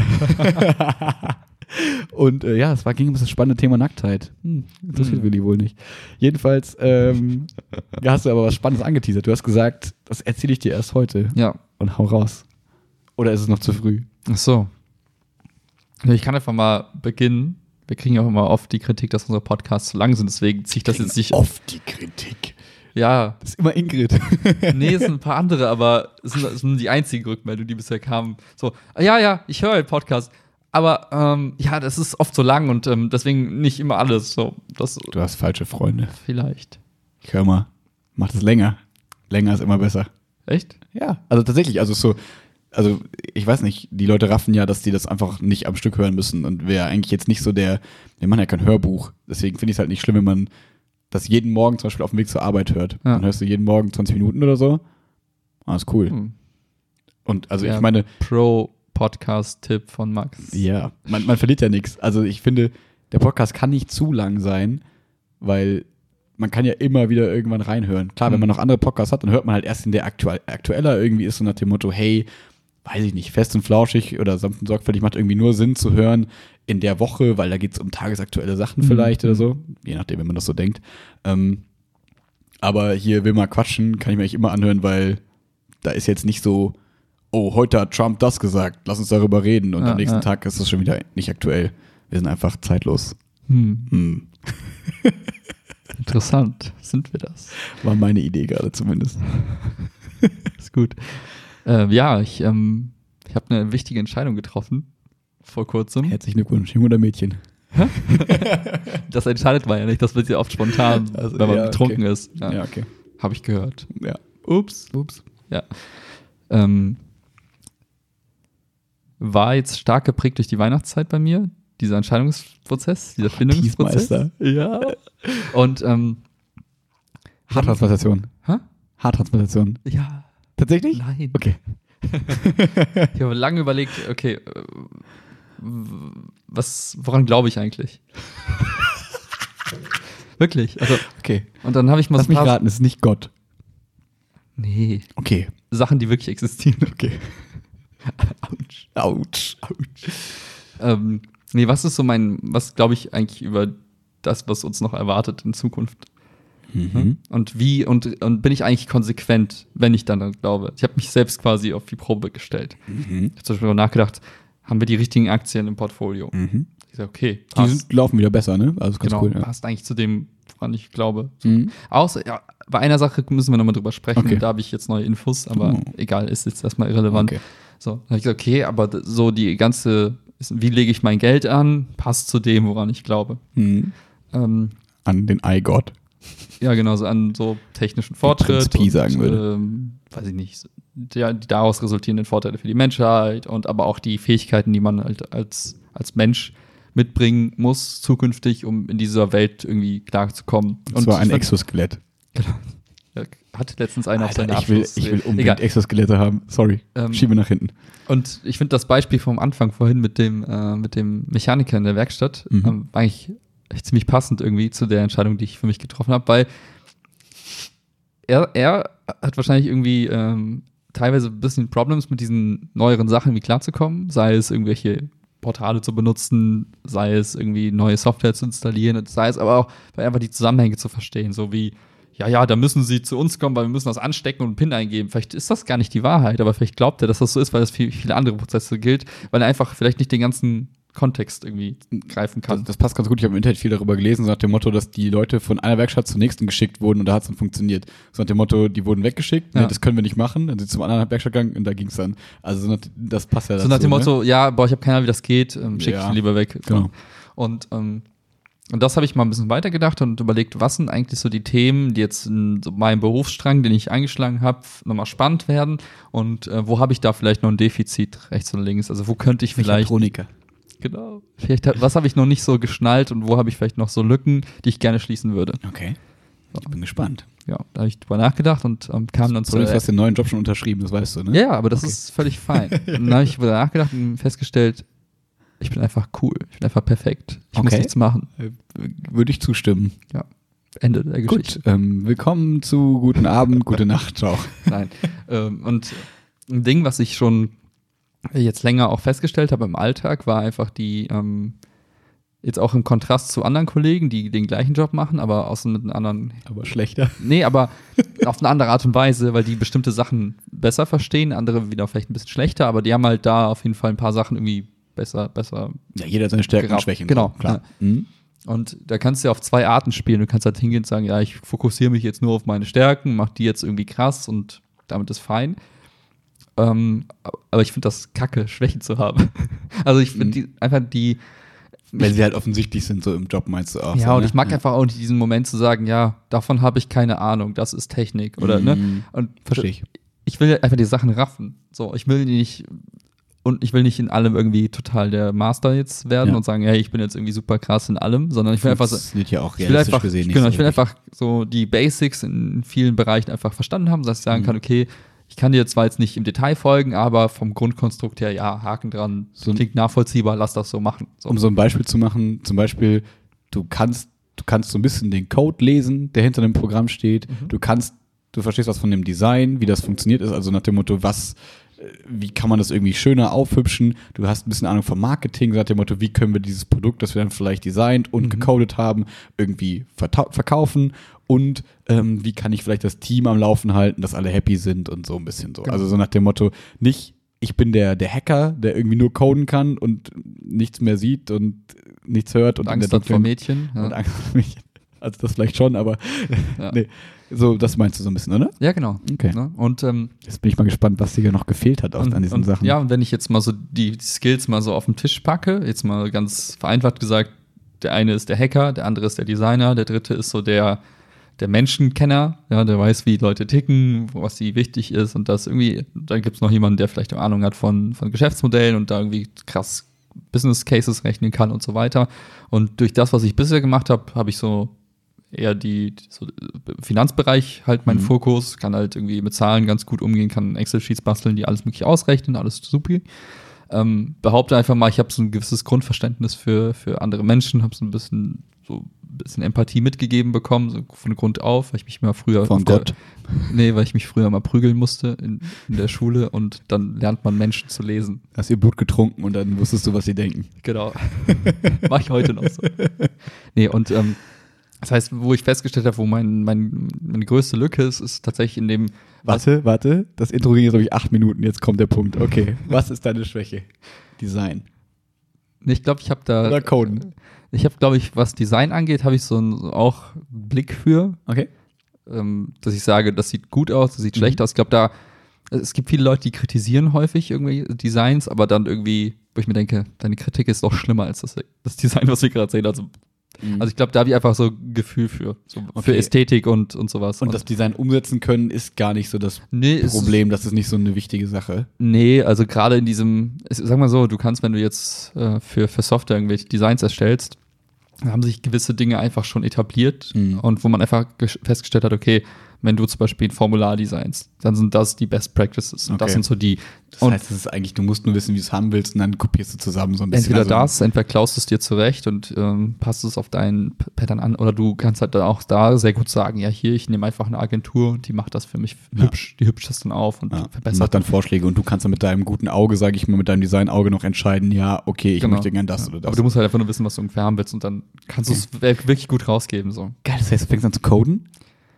und äh, ja, es war, ging um das spannende Thema Nacktheit. Hm, interessiert Hm. Willi wohl nicht. Jedenfalls ähm, hast du aber was Spannendes angeteasert. Du hast gesagt, das erzähle ich dir erst heute. Ja. Und hau raus. Oder ist es noch zu früh? Ach so. Ich kann einfach mal beginnen. Wir kriegen ja auch immer oft die Kritik, dass unsere Podcasts zu lang sind, deswegen ziehe ich das jetzt nicht. Oft die Kritik. Ja. Das ist immer Ingrid. Nee, es sind ein paar andere, aber es sind, es sind die einzigen Rückmeldungen, die bisher kamen. So, ja, ja, ich höre den Podcast, aber ähm, ja, das ist oft so lang und ähm, deswegen nicht immer alles. So, das Du hast falsche Freunde. vielleicht. Ich hör mal, mach das länger. Länger ist immer besser. Echt? Ja, also tatsächlich, also so, also ich weiß nicht, die Leute raffen ja, dass die das einfach nicht am Stück hören müssen und wäre eigentlich jetzt nicht so der, wir machen ja kein Hörbuch, deswegen finde ich es halt nicht schlimm, wenn man das jeden Morgen zum Beispiel auf dem Weg zur Arbeit hört. Ja. Dann hörst du jeden Morgen zwanzig Minuten oder so. Ah, ist cool. Hm. Und also Ja. ich meine, Pro-Podcast-Tipp von Max. ja, man, man verliert ja nichts. Also ich finde, der Podcast kann nicht zu lang sein, weil man kann ja immer wieder irgendwann reinhören. Klar, wenn Mhm. man noch andere Podcasts hat, dann hört man halt erst in der aktuell, aktueller irgendwie ist, so nach dem Motto, hey, weiß ich nicht, fest und flauschig oder sanft und sorgfältig macht irgendwie nur Sinn zu hören in der Woche, weil da geht es um tagesaktuelle Sachen Mhm. vielleicht oder so, je nachdem, wenn man das so denkt. Ähm, aber hier will mal quatschen, kann ich mir eigentlich immer anhören, weil da ist jetzt nicht so, oh, heute hat Trump das gesagt, lass uns darüber reden und Ja, am nächsten ja. Tag ist das schon wieder nicht aktuell. Wir sind einfach zeitlos. Hm. Hm. Interessant. Sind wir das? War meine Idee gerade zumindest. Ist gut. Äh, ja, ich, ähm, ich habe eine wichtige Entscheidung getroffen vor kurzem. Herzlichen Glückwunsch, Junge oder Mädchen? Das entscheidet man ja nicht, das wird ja oft spontan, Also, wenn man ja, betrunken okay. ist. Ja, Ja, okay. habe ich gehört. Ja. Ups. Ups. Ja. Ähm, war jetzt stark geprägt durch die Weihnachtszeit bei mir, dieser Entscheidungsprozess, dieser Findungsprozess. Teasmeister. Ja. Und ähm, Haartransplantation. Hä? Haartransplantation. Ja. Tatsächlich? Nein. Okay. Ich habe lange überlegt, okay, äh, was, woran glaube ich eigentlich? Wirklich. Also, Okay. und dann habe ich mal Lass so mich ein paar- raten, es ist nicht Gott. Nee, Okay. Sachen, die wirklich existieren. Okay. Autsch. Autsch. Autsch. Ähm, nee, was ist so mein, was glaube ich eigentlich über das, was uns noch erwartet in Zukunft? Mhm. Und wie, und, und bin ich eigentlich konsequent, wenn ich dann glaube? Ich habe mich selbst quasi auf die Probe gestellt. Mhm. Ich habe zum Beispiel darüber nachgedacht, haben wir die richtigen Aktien im Portfolio? Mhm. Ich sage, okay, Die passt. sind, laufen wieder besser, ne? Also ganz Genau, cool. Ja. passt eigentlich zu dem, woran ich glaube. Mhm. Außer, ja, bei einer Sache müssen wir nochmal drüber sprechen. Okay. Da habe ich jetzt neue Infos, aber Oh. egal, ist jetzt erstmal irrelevant. Okay. So, dann habe ich gesagt, okay, aber d- so die ganze, wie lege ich mein Geld an, passt zu dem, woran ich glaube. Mhm. Ähm, An den Eigott. ja, genau, so an so technischen Fortschritt. Prinz Pi sagen würde. Ähm, weiß ich nicht, so, der, die daraus resultierenden Vorteile für die Menschheit und aber auch die Fähigkeiten, die man halt als, als Mensch mitbringen muss, zukünftig, um in dieser Welt irgendwie klarzukommen. Und zwar ich ein find- Exoskelett. Ja, hatte letztens einer auf Alter, seiner ich will, Abschluss- ich will unbedingt Egal. Exoskelette haben. Sorry. Ähm, Schiebe nach hinten. Und ich finde das Beispiel vom Anfang vorhin mit dem, äh, mit dem Mechaniker in der Werkstatt Mhm. ähm, eigentlich echt ziemlich passend irgendwie zu der Entscheidung, die ich für mich getroffen habe, weil er, er hat wahrscheinlich irgendwie ähm, teilweise ein bisschen Problems mit diesen neueren Sachen wie klarzukommen, sei es irgendwelche Portale zu benutzen, sei es irgendwie neue Software zu installieren, und sei es aber auch einfach die Zusammenhänge zu verstehen, so wie ja, ja, da müssen sie zu uns kommen, weil wir müssen das anstecken und einen PIN eingeben. Vielleicht ist das gar nicht die Wahrheit, aber vielleicht glaubt er, dass das so ist, weil das für viele andere Prozesse gilt, weil er einfach vielleicht nicht den ganzen Kontext irgendwie greifen kann. Das, das passt ganz gut. Ich habe im Internet viel darüber gelesen, so nach dem Motto, dass die Leute von einer Werkstatt zur nächsten geschickt wurden und da hat es dann funktioniert. So nach dem Motto, die wurden weggeschickt, Ja. nee, das können wir nicht machen, dann sind sie zum anderen Werkstatt gegangen und da ging es dann. Also so nach, das passt ja dazu. so nach dem ne? Motto, ja, boah, ich habe keine Ahnung, wie das geht, ähm, schick Ja. ich lieber weg. So. Genau. Und, ähm, und das habe ich mal ein bisschen weitergedacht und überlegt, was sind eigentlich so die Themen, die jetzt in so meinem Berufsstrang, den ich eingeschlagen habe, nochmal spannend werden und äh, wo habe ich da vielleicht noch ein Defizit rechts und links? Also wo könnte ich vielleicht Mechatroniker. Genau. Vielleicht, hat- was habe ich noch nicht so geschnallt und wo habe ich vielleicht noch so Lücken, die ich gerne schließen würde? Okay. Ich bin gespannt. Ja, da habe ich drüber nachgedacht und ähm, kam dann So, zu. du hast den neuen Job schon unterschrieben, das weißt du, ne? Ja, ja, aber das Okay. ist völlig fein. Und dann habe ich drüber nachgedacht und festgestellt, Ich bin einfach cool. Ich bin einfach perfekt. Ich Okay. muss nichts machen. Äh, Würde ich zustimmen. Ende der Gut, Geschichte. ähm, willkommen zu Guten Abend, gute Nacht, ciao. Nein. ähm, und ein Ding, was ich schon jetzt länger auch festgestellt habe im Alltag, war einfach die, ähm, jetzt auch im Kontrast zu anderen Kollegen, die den gleichen Job machen, aber aus einem anderen, Aber schlechter. nee, aber auf eine andere Art und Weise, weil die bestimmte Sachen besser verstehen, andere wieder vielleicht ein bisschen schlechter, aber die haben halt da auf jeden Fall ein paar Sachen irgendwie besser, besser. Ja, jeder hat seine Stärken und Gerafft. Schwächen. Genau. So, klar. Mhm. Und da kannst du ja auf zwei Arten spielen. Du kannst halt hingehen und sagen, ja, ich fokussiere mich jetzt nur auf meine Stärken, mach die jetzt irgendwie krass und damit ist fein. Ähm, aber ich finde das kacke, Schwächen zu haben. Also ich finde Mhm. die, einfach die, Wenn sie halt offensichtlich sind, so im Job, meinst du auch. ja, so, und ne? ich mag einfach auch nicht diesen Moment zu sagen, ja, davon habe ich keine Ahnung, das ist Technik oder, ne? Mhm. Und Verstehe ich. ich will einfach die Sachen raffen. So, ich will nicht, und ich will nicht in allem irgendwie total der Master jetzt werden Ja. und sagen, hey, ich bin jetzt irgendwie super krass in allem, sondern ich will einfach so, Funktioniert ja auch ich will realistisch einfach, gesehen nicht genau, so ich will wirklich. einfach so die Basics in vielen Bereichen einfach verstanden haben, dass ich sagen Mhm. kann, okay, ich kann dir zwar jetzt nicht im Detail folgen, aber vom Grundkonstrukt her, ja, Haken dran, So ein- klingt nachvollziehbar, lass das so machen. So. Um so ein Beispiel zu machen, zum Beispiel, du kannst, du kannst so ein bisschen den Code lesen, der hinter dem Programm steht. Mhm. Du kannst, du verstehst was von dem Design, wie das funktioniert ist, also nach dem Motto, was, äh, wie kann man das irgendwie schöner aufhübschen? Du hast ein bisschen Ahnung vom Marketing, so nach dem Motto, wie können wir dieses Produkt, das wir dann vielleicht designt und Mhm. gecodet haben, irgendwie vertau- verkaufen und ähm, wie kann ich vielleicht das Team am Laufen halten, dass alle happy sind und so ein bisschen so. Genau. Also so nach dem Motto, nicht ich bin der, der Hacker, der irgendwie nur coden kann und nichts mehr sieht und nichts hört und, und in der Angst hat vor dunklen- Mädchen. Ja, und Angst vor Mädchen. Also das vielleicht schon, aber ja. nee. So, das meinst du so ein bisschen, oder? ja genau. Okay. Ne? Und, ähm, Jetzt bin ich mal gespannt, was dir ja noch gefehlt hat aus, und, an diesen und, Sachen. Ja, und wenn ich jetzt mal so die, die Skills mal so auf den Tisch packe, jetzt mal ganz vereinfacht gesagt, der eine ist der Hacker, der andere ist der Designer, der dritte ist so der, der Menschenkenner, ja, der weiß, wie Leute ticken, was sie wichtig ist und das irgendwie, dann gibt es noch jemanden, der vielleicht eine Ahnung hat von, von Geschäftsmodellen und da irgendwie krass Business Cases rechnen kann und so weiter. Und durch das, was ich bisher gemacht habe, habe ich so eher die, die so Finanzbereich halt meinen Mhm. Fokus, kann halt irgendwie mit Zahlen ganz gut umgehen, kann Excel-Sheets basteln, die alles mögliche ausrechnen, alles super. Ähm, behaupte einfach mal, ich habe so ein gewisses Grundverständnis für, für andere Menschen, habe so ein bisschen so ein bisschen Empathie mitgegeben bekommen, so von Grund auf, weil ich mich mal früher Von auf der- Gott. nee, weil ich mich früher mal prügeln musste in, in der Schule und dann lernt man Menschen zu lesen. Hast ihr Blut getrunken und dann wusstest du, was sie denken. Genau. Mach ich heute noch so. Nee, und ähm, das heißt, wo ich festgestellt habe, wo mein, mein, meine größte Lücke ist, ist tatsächlich in dem, Warte, warte. Das Intro ging jetzt, glaube ich, acht Minuten. Jetzt kommt der Punkt. Okay. Was ist deine Schwäche? Design. ich glaube, ich habe da, Oder Coden. ich habe, glaube ich, was Design angeht, habe ich so einen so auch Blick für, Okay. ähm, dass ich sage, das sieht gut aus, das sieht Mhm. schlecht aus. Ich glaube, da, es gibt viele Leute, die kritisieren häufig irgendwie Designs, aber dann irgendwie, wo ich mir denke, deine Kritik ist doch schlimmer als das, das Design, was wir gerade sehen. Also, also ich glaube, da habe ich einfach so ein Gefühl für, so Okay. für Ästhetik und, und sowas. Und das Design umsetzen können ist gar nicht so das nee, es ist- Problem. Das ist nicht so eine wichtige Sache. Nee, also gerade in diesem, es- sag mal so, du kannst, wenn du jetzt äh, für, für Software irgendwelche Designs erstellst, da haben sich gewisse Dinge einfach schon etabliert Mhm. und wo man einfach gesch- festgestellt hat, okay, wenn du zum Beispiel ein Formular designst, dann sind das die Best Practices und das Okay. sind so die, Das und heißt, es ist eigentlich, du musst nur wissen, wie du es haben willst und dann kopierst du zusammen so ein bisschen. entweder Also, das, entweder klaust du es dir zurecht und ähm, passt es auf deinen P- Pattern an oder du kannst halt dann auch da sehr gut sagen, ja hier, ich nehme einfach eine Agentur und die macht das für mich Ja. hübsch, die hübscht das dann auf und Ja, und verbessert macht dann Vorschläge und du kannst dann mit deinem guten Auge, sage ich mal, mit deinem Designauge noch entscheiden, ja, okay, ich Genau. möchte gern das Ja. oder das. Aber du musst halt einfach nur wissen, was du ungefähr haben willst und dann kannst du es wir- wirklich gut rausgeben. So. Geil, das heißt, du fängst an zu coden?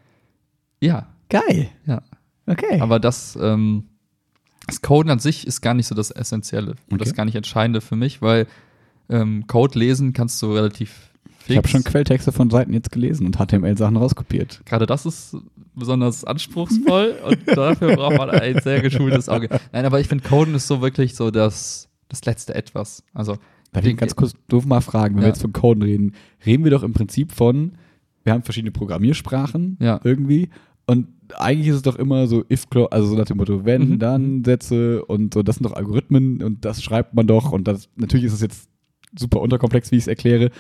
Ja, Geil. ja. Okay. Aber das, ähm, das Coden an sich ist gar nicht so das Essentielle und das Okay. gar nicht Entscheidende für mich, weil ähm, Code lesen kannst du relativ fix. Ich habe schon Quelltexte von Seiten jetzt gelesen und H T M L-Sachen rauskopiert. Gerade das ist besonders anspruchsvoll und dafür braucht man ein sehr geschultes Auge. Nein, aber ich finde, Coden ist so wirklich so das, das letzte Etwas. Also, Darf ich ganz kurz doof mal fragen, wenn Ja. wir jetzt von Coden reden, reden wir doch im Prinzip von, wir haben verschiedene Programmiersprachen Ja. irgendwie und eigentlich ist es doch immer so if, also so nach dem Motto, wenn, Mhm. dann Sätze und so, das sind doch Algorithmen und das schreibt man doch und das, natürlich ist es jetzt super unterkomplex, wie ich es erkläre,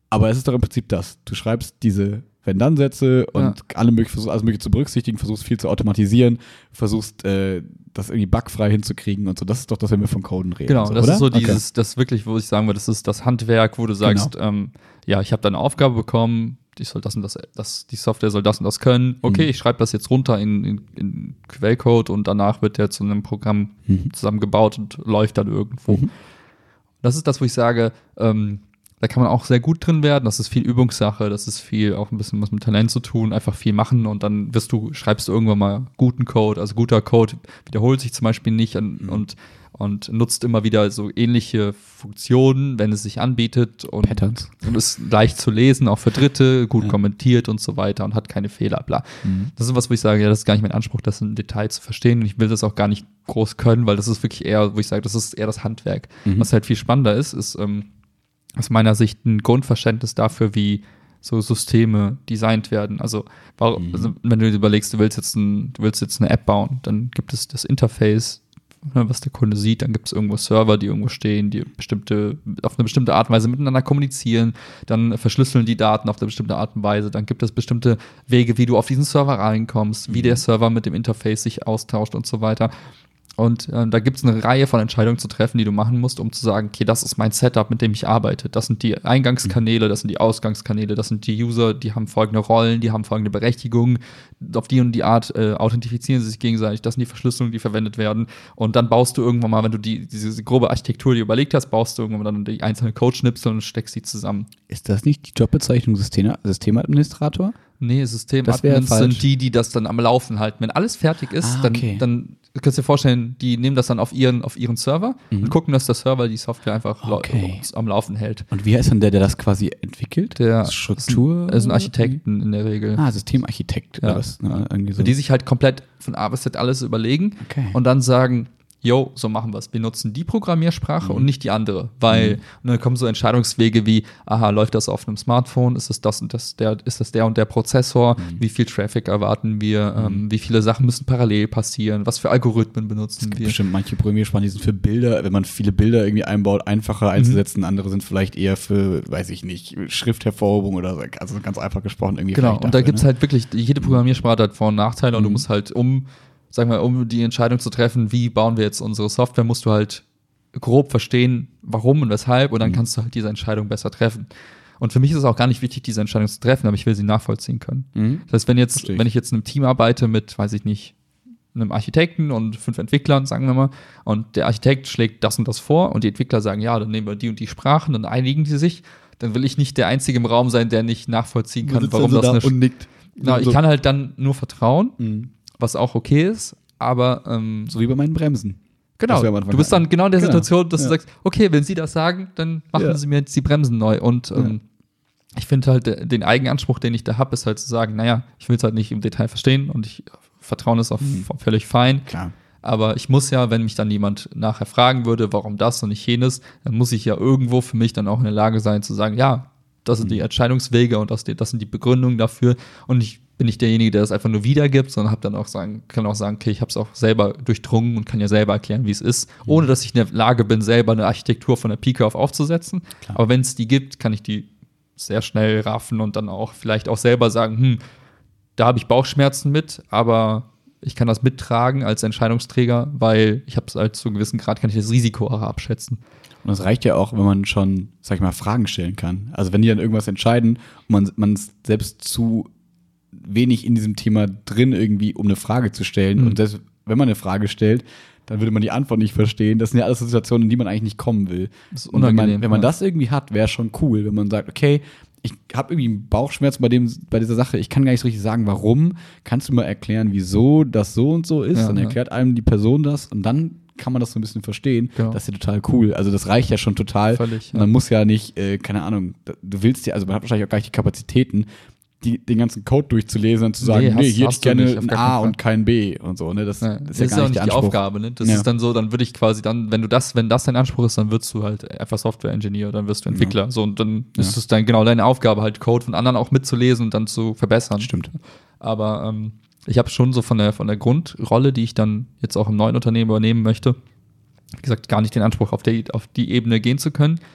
Aber es ist doch im Prinzip das. Du schreibst diese Wenn-Dann-Sätze und Ja. alle möglich, versuchst alles mögliche zu berücksichtigen, versuchst viel zu automatisieren, versuchst äh, das irgendwie bugfrei hinzukriegen und so. Das ist doch das, wenn wir von Coden reden. Genau, so, das oder? ist so Okay. dieses, das wirklich, wo ich sagen würde, das ist das Handwerk, wo du sagst, Genau. ähm, ja, ich habe da eine Aufgabe bekommen, die soll das und das, das, die Software soll das und das können. Okay, Mhm. ich schreibe das jetzt runter in, in, in Quellcode und danach wird der zu einem Programm Mhm. zusammengebaut und läuft dann irgendwo. Mhm. Das ist das, wo ich sage, ähm, da kann man auch sehr gut drin werden. Das ist viel Übungssache, das ist viel auch ein bisschen was mit Talent zu tun, einfach viel machen und dann wirst du, schreibst du irgendwann mal guten Code. Also guter Code wiederholt sich zum Beispiel nicht und, Mhm. und, und nutzt immer wieder so ähnliche Funktionen, wenn es sich anbietet und, Patterns. und ist leicht zu lesen, auch für Dritte, gut Ja. kommentiert und so weiter und hat keine Fehler, bla. Mhm. Das ist was, wo ich sage, ja, das ist gar nicht mein Anspruch, das im Detail zu verstehen und ich will das auch gar nicht groß können, weil das ist wirklich eher, wo ich sage, das ist eher das Handwerk. Mhm. Was halt viel spannender ist, ist ähm, aus meiner Sicht ein Grundverständnis dafür, wie so Systeme designt werden. Also, warum, Mhm. also wenn du dir überlegst, du willst jetzt ein, du willst jetzt eine App bauen, dann gibt es das Interface, ne, was der Kunde sieht, dann gibt es irgendwo Server, die irgendwo stehen, die bestimmte, auf eine bestimmte Art und Weise miteinander kommunizieren, dann verschlüsseln die Daten auf eine bestimmte Art und Weise, dann gibt es bestimmte Wege, wie du auf diesen Server reinkommst, wie der Server mit dem Interface sich austauscht und so weiter. Und äh, da gibt es eine Reihe von Entscheidungen zu treffen, die du machen musst, um zu sagen, okay, das ist mein Setup, mit dem ich arbeite. Das sind die Eingangskanäle, das sind die Ausgangskanäle, das sind die User, die haben folgende Rollen, die haben folgende Berechtigungen. Auf die und die Art äh, authentifizieren sie sich gegenseitig. Das sind die Verschlüsselungen, die verwendet werden. Und dann baust du irgendwann mal, wenn du die, diese grobe Architektur dir überlegt hast, baust du irgendwann dann die einzelnen Codeschnipsel und steckst sie zusammen. Ist das nicht die Jobbezeichnung System Systemadministrator? Nee, Das wär Systemadmins falsch. sind die, die das dann am Laufen halten. Wenn alles fertig ist, Ah, dann, okay. dann du kannst dir vorstellen, die nehmen das dann auf ihren, auf ihren Server Mhm. und gucken, dass der Server die Software einfach lau- Okay. am Laufen hält. Und wie heißt dann der, der das quasi entwickelt? Der Struktur? ist ein Architekten in der Regel. Ah, Systemarchitekt Ja. oder was? Ne, irgendwie so. Die sich halt komplett von A bis Z alles überlegen Okay. und dann sagen, yo, so machen wir es. Wir nutzen die Programmiersprache Mhm. und nicht die andere. Weil, Mhm. und dann kommen so Entscheidungswege wie, aha, läuft das auf einem Smartphone? Ist es das und das, der, ist das der und der Prozessor? Mhm. Wie viel Traffic erwarten wir? Ähm, wie viele Sachen müssen parallel passieren? Was für Algorithmen Es benutzen gibt wir? bestimmt manche Programmiersprachen, die sind für Bilder, wenn man viele Bilder irgendwie einbaut, Mhm. einfacher einzusetzen. Andere sind vielleicht eher für, weiß ich nicht, Schrifthervorhebung oder so. Also ganz einfach gesprochen irgendwie. Genau, vielleicht und da dafür, gibt es ne? halt wirklich, jede Programmiersprache hat Vor- und Nachteile und du Mhm. musst halt, um, sagen wir, um die Entscheidung zu treffen, wie bauen wir jetzt unsere Software, musst du halt grob verstehen, warum und weshalb und dann Mhm. kannst du halt diese Entscheidung besser treffen. Und für mich ist es auch gar nicht wichtig, diese Entscheidung zu treffen, aber ich will sie nachvollziehen können. Mhm. Das heißt, wenn jetzt, Verstehe ich. wenn ich jetzt in einem Team arbeite mit, weiß ich nicht, einem Architekten und fünf Entwicklern, sagen wir mal, und der Architekt schlägt das und das vor und die Entwickler sagen, ja, dann nehmen wir die und die Sprachen, dann einigen die sich, dann will ich nicht der Einzige im Raum sein, der nicht nachvollziehen kann, warum das eine und nickt. Na, ich so, kann halt dann nur vertrauen, Mhm. was auch okay ist, aber ähm, so wie bei meinen Bremsen. genau, was wir am Anfang du bist hatten. dann genau in der Genau, Situation, dass ja. du sagst, okay, wenn sie das sagen, dann machen Ja. sie mir jetzt die Bremsen neu. Und ähm, ich finde halt, de- den Eigenanspruch, den ich da habe, ist halt zu sagen, naja, ich will es halt nicht im Detail verstehen und ich Vertrauen ist auch Mhm. v- völlig fein. Klar. Aber ich muss ja, wenn mich dann jemand nachher fragen würde, warum das und nicht jenes, dann muss ich ja irgendwo für mich dann auch in der Lage sein zu sagen, ja, das sind die Entscheidungswege und das, das sind die Begründungen dafür. Und ich bin nicht derjenige, der das einfach nur wiedergibt, sondern hab dann auch sagen, kann auch sagen, okay, ich habe es auch selber durchdrungen und kann ja selber erklären, wie es ist, ohne dass ich in der Lage bin, selber eine Architektur von der Pike auf aufzusetzen. Klar. Aber wenn es die gibt, kann ich die sehr schnell raffen und dann auch vielleicht auch selber sagen, hm, da habe ich Bauchschmerzen mit, aber ich kann das mittragen als Entscheidungsträger, weil ich habe es halt zu einem gewissen Grad, kann ich das Risiko auch abschätzen. Und das reicht ja auch, wenn man schon, sag ich mal, Fragen stellen kann. Also wenn die dann irgendwas entscheiden und man, man ist selbst zu wenig in diesem Thema drin irgendwie, um eine Frage zu stellen. Mhm. Und selbst wenn man eine Frage stellt, dann würde man die Antwort nicht verstehen. Das sind ja alles Situationen, in die man eigentlich nicht kommen will. Das ist Und wenn unangenehm. man, wenn man ja. das irgendwie hat, wäre schon cool, wenn man sagt, okay, ich habe irgendwie einen Bauchschmerz bei, dem, bei dieser Sache, ich kann gar nicht so richtig sagen, warum. Kannst du mal erklären, wieso das so und so ist? Ja, dann ja. erklärt einem die Person das und dann kann man das so ein bisschen verstehen. Genau. Das ist ja total cool. Also das reicht ja schon total. Völlig, Und man muss ja nicht, äh, keine Ahnung, da- du willst ja, also man hat wahrscheinlich auch gar nicht die Kapazitäten, die, den ganzen Code durchzulesen und zu sagen, Nee, nee, hast- hier hätte hast ich du gerne nicht, auf ein gar A keinen Fall. und kein B und so. Ne? Das, Ja, das ist ja gar nicht der die Anspruch. Aufgabe, ne? Das Ja. ist dann so, dann würde ich quasi dann, wenn du das, wenn das dein Anspruch ist, dann wirst du halt einfach Software-Engineer, dann wirst du Entwickler. So, und dann Ja. ist es dann genau deine Aufgabe, halt Code von anderen auch mitzulesen und dann zu verbessern. Stimmt. Aber ähm, ich habe schon so von der, von der Grundrolle, die ich dann jetzt auch im neuen Unternehmen übernehmen möchte, wie gesagt, gar nicht den Anspruch, auf, der, auf die Ebene gehen zu können.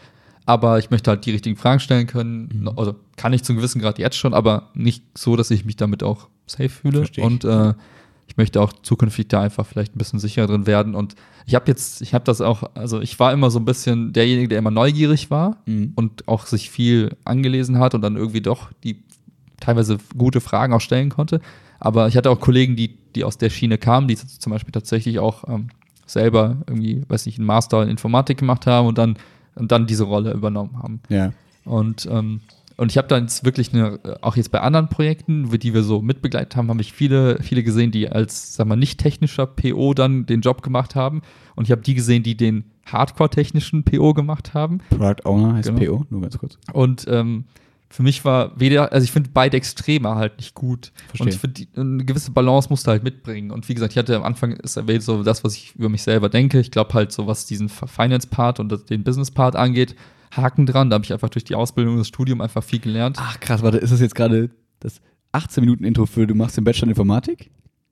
aber ich möchte halt die richtigen Fragen stellen können. Mhm. Also kann ich zum gewissen Grad jetzt schon, aber nicht so, dass ich mich damit auch safe fühle. Versteh ich. Und äh, ich möchte auch zukünftig da einfach vielleicht ein bisschen sicherer drin werden. Und ich habe jetzt, ich habe das auch, also ich war immer so ein bisschen derjenige, der immer neugierig war Mhm. und auch sich viel angelesen hat und dann irgendwie doch die teilweise gute Fragen auch stellen konnte. Aber ich hatte auch Kollegen, die, die aus der Schiene kamen, die zum Beispiel tatsächlich auch ähm, selber irgendwie, weiß nicht, einen Master in Informatik gemacht haben und dann, und dann diese Rolle übernommen haben. Ja. Und, ähm, und ich habe dann jetzt wirklich eine, auch jetzt bei anderen Projekten, die wir so mitbegleitet haben, habe ich viele, viele gesehen, die als, sag mal, nicht technischer P O dann den Job gemacht haben. Und ich habe die gesehen, die den Hardcore-technischen P O gemacht haben. Product Owner heißt Genau. P O, nur ganz kurz. Und ähm, für mich war weder, also ich finde beide Extreme halt nicht gut. Verstehe. Und ich finde, eine gewisse Balance musst du halt mitbringen. Und wie gesagt, ich hatte am Anfang ist erwähnt, so das, was ich über mich selber denke. Ich glaube halt, so was diesen Finance-Part und das, den Business-Part angeht, Haken dran. Da habe ich einfach durch die Ausbildung und das Studium einfach viel gelernt. Ach krass, warte, ist das jetzt gerade das achtzehn Minuten Intro für du machst den Bachelor in Informatik?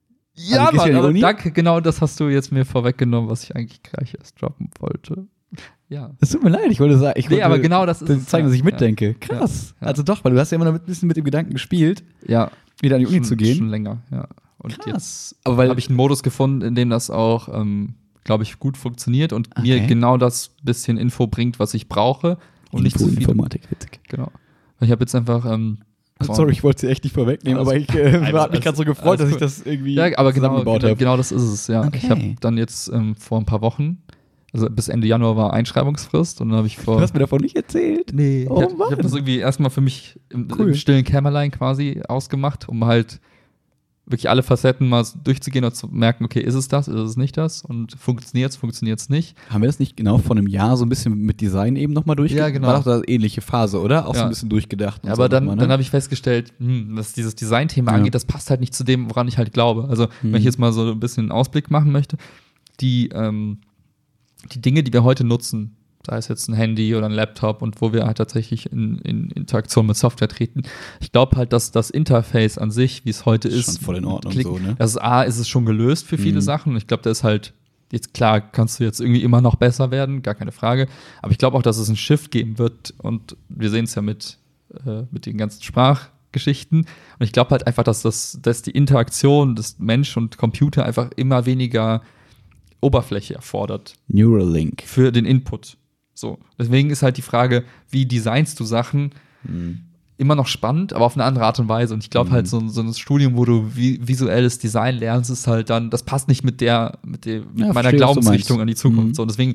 Ja, also, gehst du Mann, in die aber Uni? danke, genau das hast du jetzt mir vorweggenommen, was ich eigentlich gleich erst droppen wollte. Ja. Es tut mir leid, ich wollte sagen, ich Nee, wollte aber genau das ist es, zeigen, ja. dass ich Ja. mitdenke. Krass. Ja. Also doch, weil du hast ja immer noch ein bisschen mit dem Gedanken gespielt, Ja. wieder an die Uni schon, zu gehen. Schon länger, ja. Und Krass. jetzt Aber weil habe ich einen Modus gefunden, in dem das auch, ähm, glaube ich, gut funktioniert und Okay. mir genau das bisschen Info bringt, was ich brauche. Und nicht Info, zu viel. Informatik, witzig. Genau. Ich habe jetzt einfach. Ähm, vor- Sorry, ich wollte sie echt nicht vorwegnehmen, Alles- aber ich äh, Alles- habe mich gerade so gefreut, dass alles ich das irgendwie Ja, aber genau, zusammengebaut genau, habe. genau das ist es, ja. Okay. Ich habe dann jetzt ähm, vor ein paar Wochen, also bis Ende Januar war Einschreibungsfrist und dann habe ich vor. Du hast mir davon nicht erzählt. Nee, Oh ich habe Mann. hab das irgendwie erstmal für mich im, Cool. im stillen Kämmerlein quasi ausgemacht, um halt wirklich alle Facetten mal so durchzugehen und zu merken, okay, ist es das, ist es nicht das und funktioniert es, funktioniert es nicht. Haben wir das nicht genau vor einem Jahr so ein bisschen mit Design eben nochmal durchgedacht? Ja, genau. War doch da eine ähnliche Phase, oder? Auch so Ja. ein bisschen durchgedacht. und Ja, so aber dann, nochmal, ne? dann habe ich festgestellt, hm, was dieses Design-Thema Ja. angeht, das passt halt nicht zu dem, woran ich halt glaube. Also, Mhm. wenn ich jetzt mal so ein bisschen einen Ausblick machen möchte, die, ähm, die Dinge, die wir heute nutzen, sei es jetzt ein Handy oder ein Laptop und wo wir halt tatsächlich in, in Interaktion mit Software treten. Ich glaube halt, dass das Interface an sich, wie es heute Ist ist, schon voll in Ordnung Klick- so, ne? Das ist A, ist es schon gelöst für viele Mhm. Sachen. Und ich glaube, da ist halt, jetzt klar, kannst du jetzt irgendwie immer noch besser werden, gar keine Frage. Aber ich glaube auch, dass es einen Shift geben wird. Und wir sehen es ja mit, äh, mit den ganzen Sprachgeschichten. Und ich glaube halt einfach, dass, das, dass die Interaktion des Mensch und Computer einfach immer weniger Oberfläche erfordert Neuralink. für den Input. So. Deswegen ist halt die Frage, wie designst du Sachen, Mhm. immer noch spannend, aber auf eine andere Art und Weise. Und ich glaube Mhm. halt, so, so ein Studium, wo du vi visuelles Design lernst, ist halt dann, das passt nicht mit der, mit, der, mit Ja, meiner verstehe, was du Glaubensrichtung meinst. an die Zukunft. Mhm. So, deswegen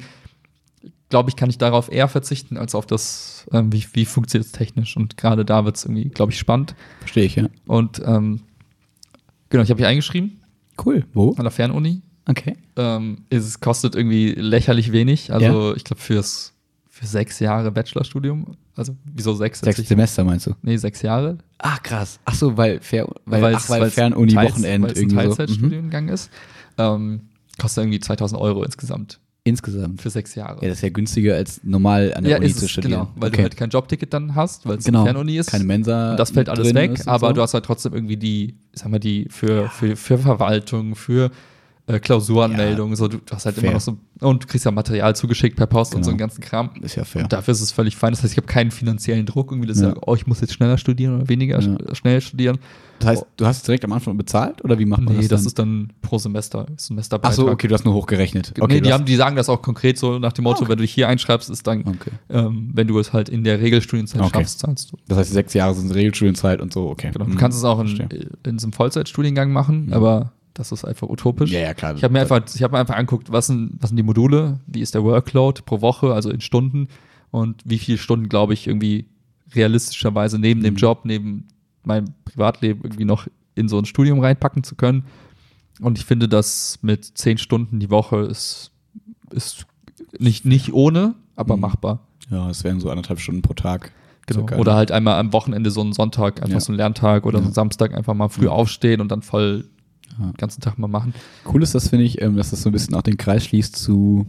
glaube ich, kann ich darauf eher verzichten, als auf das, ähm, wie, wie funktioniert es technisch. Und gerade da wird es irgendwie, glaube ich, spannend. Verstehe ich, ja. Und ähm, genau, ich habe mich eingeschrieben Cool. Wo? an der Fernuni. Okay. Ähm, es kostet irgendwie lächerlich wenig. Also ich glaube fürs für sechs Jahre Bachelorstudium. Also wieso sechs? Sechs Jetzt Semester meinst du? Nee, sechs Jahre. Ach krass. Ach so, weil, Fair, weil, Weil's- ach, weil weil's Fernuni Teils- Wochenend weil's ein irgendwie so. Mhm. Teilzeitstudiengang ist. Ähm, kostet irgendwie zweitausend Euro insgesamt Insgesamt. für sechs Jahre. Ja, das ist ja günstiger als normal an der Ja, Uni ist zu es, studieren. genau, weil okay. du halt kein Jobticket dann hast, weil es genau. eine Fernuni ist. Keine Mensa. Und das fällt alles drin weg, ist und aber so. du hast halt trotzdem irgendwie die, ich sag mal, die für, für, für Verwaltung, für äh, Klausurenmeldungen, so, du, du hast halt fair. immer noch so, und du kriegst ja Material zugeschickt per Post und Genau. so einen ganzen Kram. Ist ja fair. Und dafür ist es völlig fein. Das heißt, ich habe keinen finanziellen Druck, irgendwie, dass Ja. ich sage, oh, ich muss jetzt schneller studieren oder weniger Ja. sch- schnell studieren. Das heißt, du hast es direkt am Anfang bezahlt oder wie macht man Nee, das das dann? ist dann pro Semester, Semesterbeitrag. Ach so, okay, du hast nur hochgerechnet. Okay, nee, du die, hast- haben, die sagen das auch konkret so nach dem Motto, Okay. wenn du dich hier einschreibst, ist dann, Okay. ähm, wenn du es halt in der Regelstudienzeit Okay. schaffst, zahlst du. Das heißt, sechs Jahre sind Regelstudienzeit und so, okay. Genau. Du Mhm. kannst es auch in, Verstehe. in so einem Vollzeitstudiengang machen, Mhm. aber das ist einfach utopisch. Ja, ja, klar. Ich habe mir einfach, ich habe mir einfach angeguckt, was sind, was sind die Module, wie ist der Workload pro Woche, also in Stunden und wie viele Stunden, glaube ich, irgendwie realistischerweise neben dem Mhm. Job, neben meinem Privatleben irgendwie noch in so ein Studium reinpacken zu können. Und ich finde, das mit zehn Stunden die Woche ist, ist nicht, nicht ohne, aber Mhm. machbar. Ja, es wären so anderthalb Stunden pro Tag. Genau. circa. Oder halt einmal am Wochenende so einen Sonntag, einfach Ja. so einen Lerntag oder so Ja. einen Samstag einfach mal früh Ja. aufstehen und dann voll Ja. den ganzen Tag mal machen. Cool ist das, finde ich, ähm, dass das so ein bisschen auch den Kreis schließt zu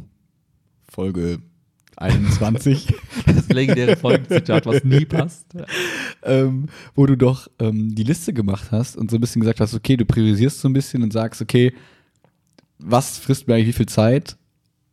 Folge einundzwanzig, Das legendäre Folgenzitat, was nie passt. ähm, wo du doch ähm, die Liste gemacht hast und so ein bisschen gesagt hast, okay, du priorisierst so ein bisschen und sagst, okay, was frisst mir eigentlich wie viel Zeit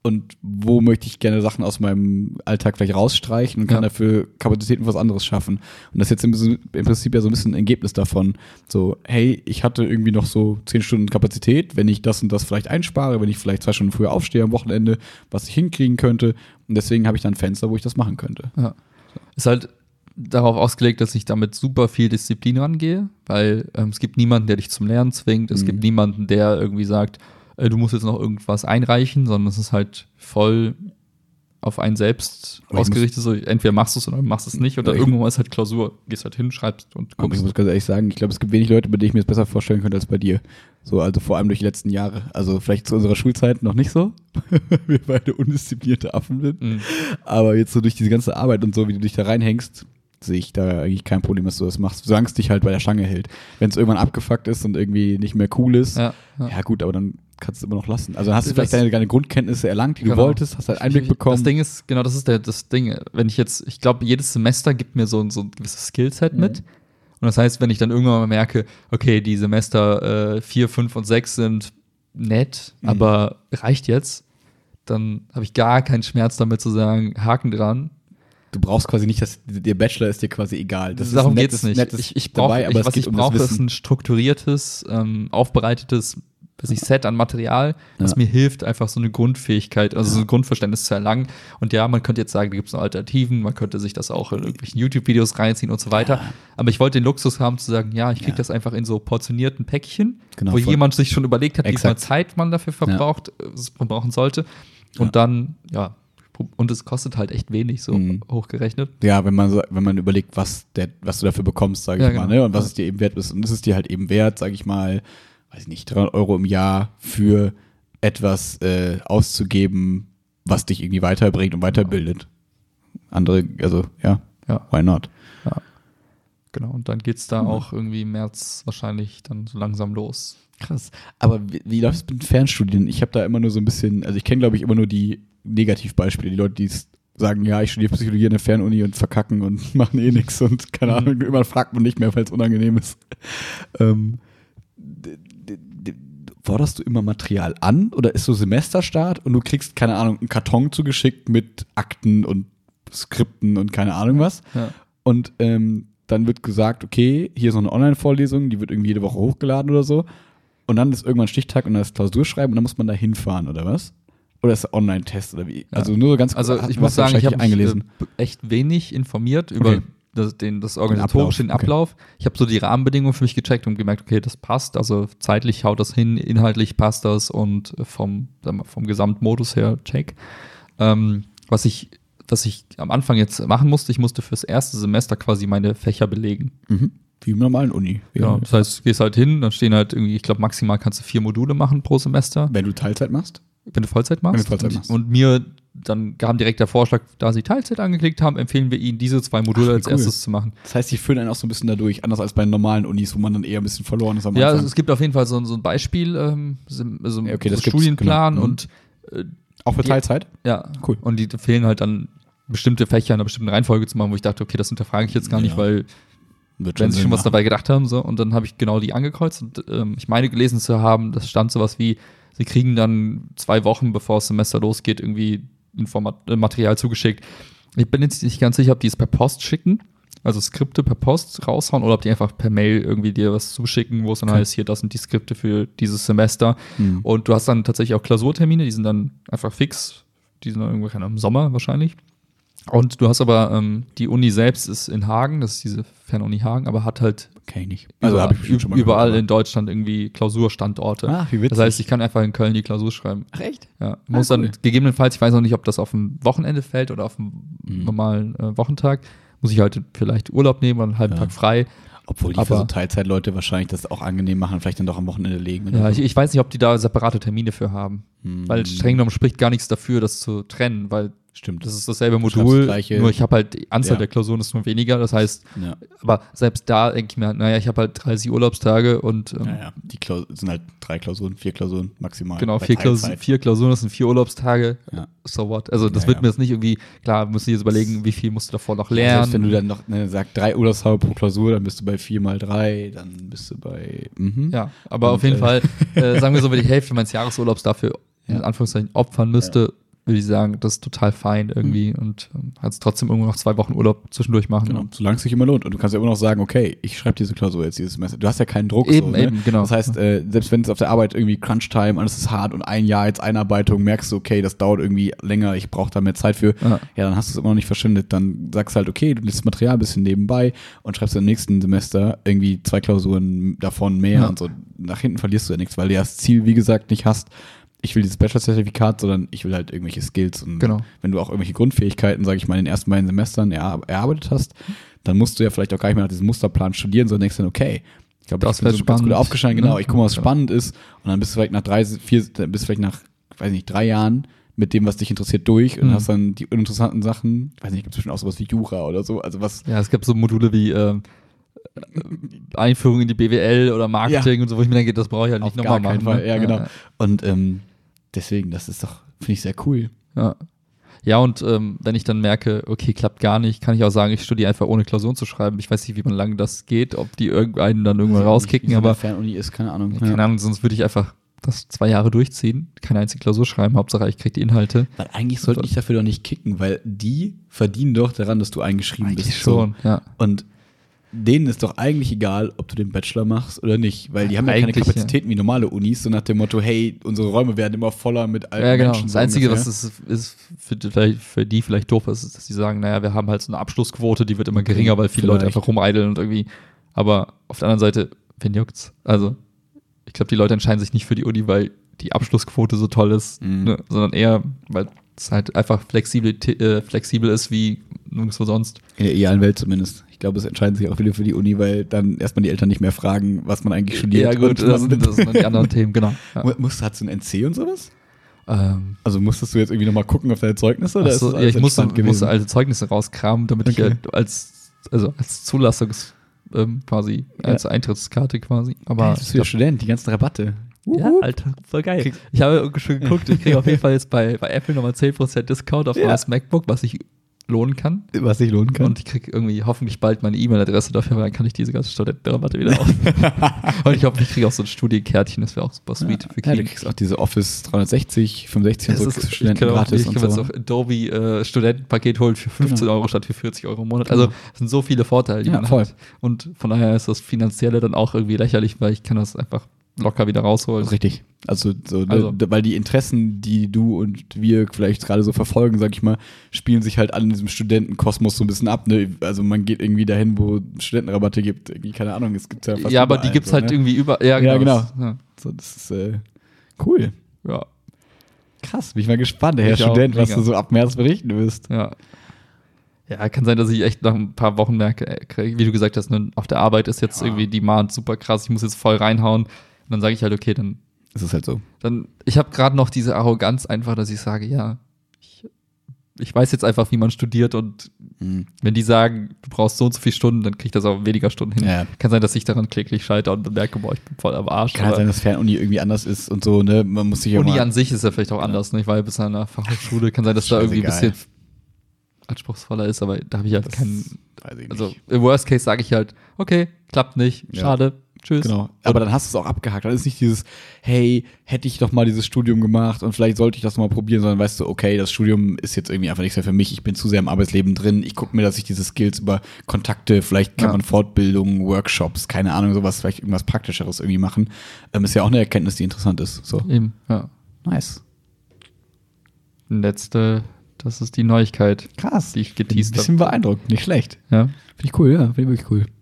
und wo möchte ich gerne Sachen aus meinem Alltag vielleicht rausstreichen und kann Ja. dafür Kapazitäten für was anderes schaffen. Und das ist jetzt im, im Prinzip ja so ein bisschen ein Ergebnis davon. So, hey, ich hatte irgendwie noch so zehn Stunden Kapazität, wenn ich das und das vielleicht einspare, wenn ich vielleicht zwei Stunden früher aufstehe am Wochenende, was ich hinkriegen könnte. Und deswegen habe ich dann ein Fenster, wo ich das machen könnte. Ja. Ist halt darauf ausgelegt, dass ich damit super viel Disziplin rangehe, weil ähm, es gibt niemanden, der dich zum Lernen zwingt. Es Mhm. gibt niemanden, der irgendwie sagt, äh, du musst jetzt noch irgendwas einreichen, sondern es ist halt voll auf einen selbst Aber ich ausgerichtet. So, entweder machst du es oder machst es nicht. Oder Ja, ich- irgendwann ist halt Klausur. Gehst halt hin, schreibst und Und ich guckst. muss ganz ehrlich sagen, ich glaube, es gibt wenig Leute, bei denen ich mir das besser vorstellen könnte als bei dir. So, also vor allem durch die letzten Jahre. Also vielleicht zu unserer Schulzeit noch nicht so, weil wir beide undisziplinierte Affen sind. Mhm. Aber jetzt so durch diese ganze Arbeit und so, wie du dich da reinhängst, sehe ich da eigentlich kein Problem, dass du das machst, solange es dich halt bei der Stange hält. Wenn es irgendwann abgefuckt ist und irgendwie nicht mehr cool ist, ja, Ja, ja. gut, aber dann kannst du es immer noch lassen. Also dann hast du Das- vielleicht deine, deine Grundkenntnisse erlangt, die du Genau. wolltest, hast halt Einblick bekommen. Das Ding ist, genau, das ist der, das Ding. Wenn ich jetzt, ich glaube, jedes Semester gibt mir so, so ein gewisses Skillset Mhm. mit. Und das heißt, wenn ich dann irgendwann mal merke, okay, die Semester äh, vier, fünf und sechs sind nett, Mhm. aber reicht jetzt, dann habe ich gar keinen Schmerz damit zu sagen, Haken dran. Du brauchst quasi nicht, dass der Bachelor ist dir quasi egal. Das Darum ist geht es nicht. nettes ich ich brauche, dabei, aber ich, es was geht ich um brauche, das ist Wissen. ein strukturiertes, ähm, aufbereitetes weiß ich, Set an Material, was Ja. mir hilft, einfach so eine Grundfähigkeit, also Ja. so ein Grundverständnis zu erlangen. Und ja, man könnte jetzt sagen, da gibt es noch Alternativen, man könnte sich das auch in irgendwelchen YouTube-Videos reinziehen und so weiter. Ja. Aber ich wollte den Luxus haben zu sagen, ja, ich kriege Ja. das einfach in so portionierten Päckchen, Genau, wo voll. jemand sich schon überlegt hat, wie viel Exakt. Zeit man dafür verbraucht, äh, verbrauchen sollte. Und Ja. dann, ja, und es kostet halt echt wenig, so Mhm. hochgerechnet. Ja, wenn man so, wenn man überlegt, was der, was du dafür bekommst, sage ich Ja, mal, genau. ne? Und was Ja. es dir eben wert ist. Und es ist dir halt eben wert, sage ich mal, weiß ich nicht, dreihundert Euro im Jahr für etwas äh, auszugeben, was dich irgendwie weiterbringt und weiterbildet. Andere, also ja, Ja. why not? Genau, und dann geht's da Mhm. auch irgendwie im März wahrscheinlich dann so langsam los. Krass. Aber wie, wie läuft es mit Fernstudien? Ich habe da immer nur so ein bisschen, also ich kenne, glaube ich, immer nur die Negativbeispiele, die Leute, die s- sagen, ja, ich studiere Psychologie in der Fernuni und verkacken und machen eh nichts und keine Mhm. Ahnung, irgendwann fragt man nicht mehr, weil es unangenehm ist. Ähm, d- d- d- forderst du immer Material an oder ist so Semesterstart und du kriegst, keine Ahnung, einen Karton zugeschickt mit Akten und Skripten und keine Ahnung was Ja. und ähm, dann wird gesagt, okay, hier ist noch eine Online-Vorlesung, die wird irgendwie jede Woche hochgeladen oder so. Und dann ist irgendwann Stichtag und dann ist Klausurschreiben und dann muss man da hinfahren, oder was? Oder ist das Online-Test oder wie? Ja. Also nur so ganz kurz, Also hast ich du muss was sagen, ich wahrscheinlich habe mich eingelesen. äh, echt wenig informiert über Okay. das, den, das organisatorischen Ablauf, okay. Ablauf. Ich habe so die Rahmenbedingungen für mich gecheckt und gemerkt, okay, das passt. Also zeitlich haut das hin, inhaltlich passt das und vom, sagen wir, vom Gesamtmodus her check. Ähm, was ich was ich am Anfang jetzt machen musste, ich musste fürs erste Semester quasi meine Fächer belegen. Mhm. Wie im normalen Uni. Genau. Das heißt, du gehst halt hin, dann stehen halt irgendwie, ich glaube, maximal kannst du vier Module machen pro Semester, Wenn du Teilzeit machst? wenn du Vollzeit machst. Wenn du Vollzeit und, machst. und mir dann kam direkt der Vorschlag, da sie Teilzeit angeklickt haben, empfehlen wir ihnen, diese zwei Module Ach, wie als cool. erstes zu machen. Das heißt, die führen einen auch so ein bisschen dadurch, anders als bei normalen Unis, wo man dann eher ein bisschen verloren ist am Ja, Anfang. also es gibt auf jeden Fall so, ein- so ein Beispiel, ähm, so, so Ja, okay, so das gibt's, Studienplan genau. Mhm. und äh, auch für die- Teilzeit? ja, Cool. und die empfehlen halt dann bestimmte Fächer in einer bestimmten Reihenfolge zu machen, wo ich dachte, okay, das hinterfrage ich jetzt gar nicht, Ja. weil Wird wenn sie schon Sinn was machen. dabei gedacht haben, so, und dann habe ich genau die angekreuzt und ähm, ich meine gelesen zu haben, das stand sowas wie, sie kriegen dann zwei Wochen, bevor das Semester losgeht, irgendwie Informat äh, Material zugeschickt. Ich bin jetzt nicht ganz sicher, ob die es per Post schicken, also Skripte per Post raushauen oder ob die einfach per Mail irgendwie dir was zuschicken, wo es dann Okay. heißt, hier, das sind die Skripte für dieses Semester. Mhm. Und du hast dann tatsächlich auch Klausurtermine, die sind dann einfach fix, die sind dann irgendwo keine Ahnung, im Sommer wahrscheinlich. Und du hast aber, ähm, die Uni selbst ist in Hagen, das ist diese Fernuni Hagen, aber hat halt Kenn ich nicht. Also überall, habe ich bestimmt schon mal überall gehört, in Deutschland irgendwie Klausurstandorte. aber- Ach, wie witzig. Das heißt, ich kann einfach in Köln die Klausur schreiben. Ach, echt? Ja, muss cool. dann gegebenenfalls, ich weiß noch nicht, ob das auf ein Wochenende fällt oder auf einen Mhm. normalen äh, Wochentag, muss ich halt vielleicht Urlaub nehmen oder einen halben Ja. Tag frei. Obwohl die für Aber- so Teilzeitleute wahrscheinlich das auch angenehm machen, vielleicht dann doch am Wochenende legen. oder Ja, so. ich, ich weiß nicht, ob die da separate Termine für haben. Mhm. Weil streng genommen spricht gar nichts dafür, das zu trennen, weil Stimmt. das ist dasselbe schreibst Modul, das Gleiche. nur ich habe halt, die Anzahl Ja. der Klausuren ist nur weniger, das heißt, Ja. aber selbst da denke ich mir halt, naja, ich habe halt dreißig Urlaubstage und ähm, Ja, ja. Die Klaus sind halt drei Klausuren, vier Klausuren maximal. genau, Bei vier, Klaus Teilzeit. vier Klausuren, das sind vier Urlaubstage, Ja. so what. Also das Ja, wird ja. mir jetzt nicht irgendwie, klar, musst du jetzt überlegen, wie viel musst du davor noch Ja, lernen. selbst wenn du dann noch ne, sagst, drei Urlaubstage pro Klausur, dann bist du bei vier mal drei, dann bist du bei. Mhm. Ja, aber Und, auf jeden äh, Fall, äh, sagen wir so, wenn ich die Hälfte meines Jahresurlaubs dafür in Ja. Anführungszeichen opfern müsste, würde ich sagen, das ist total fein irgendwie mhm. und ähm, kannst trotzdem irgendwo noch zwei Wochen Urlaub zwischendurch machen. Genau, solange es sich immer lohnt. Und du kannst ja immer noch sagen, okay, ich schreibe diese Klausur jetzt dieses Semester. Du hast ja keinen Druck. Eben, so, ne? eben, genau. Das heißt, äh, selbst wenn es auf der Arbeit irgendwie Crunch-Time, alles ist hart und ein Jahr jetzt Einarbeitung, merkst du, okay, das dauert irgendwie länger, ich brauche da mehr Zeit für. Ja, ja dann hast du es immer noch nicht verschwendet. Dann sagst du halt, okay, du lässt das Material ein bisschen nebenbei und schreibst im nächsten Semester irgendwie zwei Klausuren davon mehr ja. und so. Nach hinten verlierst du ja nichts, weil du ja das Ziel, wie gesagt, nicht hast, ich will dieses Bachelor-Zertifikat, sondern ich will halt irgendwelche Skills. Und genau. wenn du auch irgendwelche Grundfähigkeiten, sage ich mal, in den ersten beiden Semestern er, erarbeitet hast, dann musst du ja vielleicht auch gar nicht mehr nach diesem Musterplan studieren, sondern denkst dann, okay, ich glaube, das ist so ganz gut aufgeschlagen, genau, ich gucke mal, was ja. spannend ist. Und dann bist du vielleicht nach drei, vier, dann bist du vielleicht nach, weiß nicht, drei Jahren mit dem, was dich interessiert, durch und mhm. hast dann die uninteressanten Sachen, weiß nicht, gibt es bestimmt auch sowas wie Jura oder so, also was. Ja, es gibt so Module wie, ähm, Einführung in die B W L oder Marketing ja. und so, wo ich mir denke, das brauche ich halt nicht nochmal machen. Fall. Ne? Ja, genau. Ja. Und ähm, deswegen, das ist doch, finde ich sehr cool. Ja, ja und ähm, wenn ich dann merke, okay, klappt gar nicht, kann ich auch sagen, ich studiere einfach ohne Klausuren zu schreiben. Ich weiß nicht, wie man lange das geht, ob die irgendeinen dann irgendwann also rauskicken, nicht, wie aber Fernuni ist, keine Ahnung. Ja, keine Ahnung, sonst würde ich einfach das zwei Jahre durchziehen, keine einzige Klausur schreiben, Hauptsache ich kriege die Inhalte. Weil eigentlich sollte ich dafür doch nicht kicken, weil die verdienen doch daran, dass du eingeschrieben eigentlich bist. Schon, so. Ja. Und denen ist doch eigentlich egal, ob du den Bachelor machst oder nicht, weil die haben ja keine Kapazitäten ja. wie normale Unis, so nach dem Motto, hey, unsere Räume werden immer voller mit alten ja, genau. Menschen. Das Einzige, was ist, ist für, die, für die vielleicht doof ist, ist, dass die sagen, naja, wir haben halt so eine Abschlussquote, die wird immer geringer, weil viele vielleicht. Leute einfach rumeideln und irgendwie, aber auf der anderen Seite, wen juckt's? Also, ich glaube, die Leute entscheiden sich nicht für die Uni, weil die Abschlussquote so toll ist, mhm. ne, sondern eher, weil es halt einfach flexibel, äh, flexibel ist wie nirgendwo sonst. In der idealen Welt zumindest. Ich glaube, es entscheiden sich auch viele für die Uni, weil dann erstmal die Eltern nicht mehr fragen, was man eigentlich studiert. Ja gut, das sind, das sind die anderen Themen, genau. Ja. Musst, hast du ein N C und sowas? Ähm, also musstest du jetzt irgendwie nochmal gucken auf deine Zeugnisse? Oder so, ist das ja, ich musste, musste alte Zeugnisse rauskramen, damit okay. ich halt als, also als Zulassungs- ähm, quasi, als ja. Eintrittskarte quasi. Aber ja, bist du ja Student, die ganzen Rabatte. Ja, Alter, voll geil. Krieg, ich habe schon geguckt, ich kriege auf jeden Fall jetzt bei, bei Apple nochmal zehn Prozent Discount auf ja. neues MacBook, was ich lohnen kann. Was ich lohnen kann. Und ich kriege irgendwie hoffentlich bald meine E-Mail-Adresse dafür, weil dann kann ich diese ganze Studentenrabatte wieder auf. Und ich hoffe, ich kriege auch so ein Studienkärtchen, das wäre auch super sweet. Ja, ja, du kriegst auch diese Office dreihundertsechzig, fünfundsechzig und so ist, Studenten ich kann gratis. Auch, ich kann mir so. jetzt auch Adobe äh, Studentenpaket holen für fünfzehn Euro statt für vierzig Euro im Monat. Also es sind so viele Vorteile, die ja, man voll. hat. Und von daher ist das Finanzielle dann auch irgendwie lächerlich, weil ich kann das einfach locker wieder rausholen. Richtig. Also, so, also. Ne, weil die Interessen, die du und wir vielleicht gerade so verfolgen, sag ich mal, spielen sich halt alle in diesem Studentenkosmos so ein bisschen ab. Ne? Also man geht irgendwie dahin, wo es Studentenrabatte gibt. Irgendwie, keine Ahnung, es gibt ja fast Ja, aber die gibt's so, halt ne? irgendwie über. Ja, genau. Ja, genau. Ja. So, das ist äh, cool. Ja. Krass, bin ich mal gespannt, der Herr Student, was du so ab März berichten wirst. Ja. Ja, kann sein, dass ich echt nach ein paar Wochen merke, ey, wie du gesagt hast, ne, auf der Arbeit ist jetzt ja. irgendwie Demand super krass, ich muss jetzt voll reinhauen. Und dann sage ich halt, okay, dann ist es halt so. Dann, ich habe gerade noch diese Arroganz einfach, dass ich sage, ja, ich, ich weiß jetzt einfach, wie man studiert und mhm. wenn die sagen, du brauchst so und so viele Stunden, dann krieg ich das auch weniger Stunden hin. Ja. Kann sein, dass ich daran kläglich scheitere und dann merke, boah, ich bin voll am Arsch. Kann sein, dass Fernuni irgendwie anders ist und so, ne? Man muss sich ja Uni an sich ist ja vielleicht auch anders, ne? Ich war ja bis an einer Fachhochschule, kann sein, dass da irgendwie ein bisschen anspruchsvoller ist, aber da habe ich halt das keinen. Weiß ich also nicht. Im Worst Case sage ich halt, okay, klappt nicht, schade. Ja. Tschüss. Genau. Aber dann hast du es auch abgehakt. Dann ist nicht dieses, hey, hätte ich doch mal dieses Studium gemacht und vielleicht sollte ich das mal probieren, sondern weißt du, okay, das Studium ist jetzt irgendwie einfach nichts mehr für mich. Ich bin zu sehr im Arbeitsleben drin. Ich gucke mir, dass ich diese Skills über Kontakte, vielleicht kann ja. man Fortbildungen, Workshops, keine Ahnung, sowas, vielleicht irgendwas Praktischeres irgendwie machen. Ähm, ist ja auch eine Erkenntnis, die interessant ist. So. Eben, ja. Nice. Letzte, das ist die Neuigkeit. Krass. Die ich geteased habe. Ein bisschen beeindruckt, nicht schlecht. Ja. Finde ich cool, ja. Finde ich wirklich cool.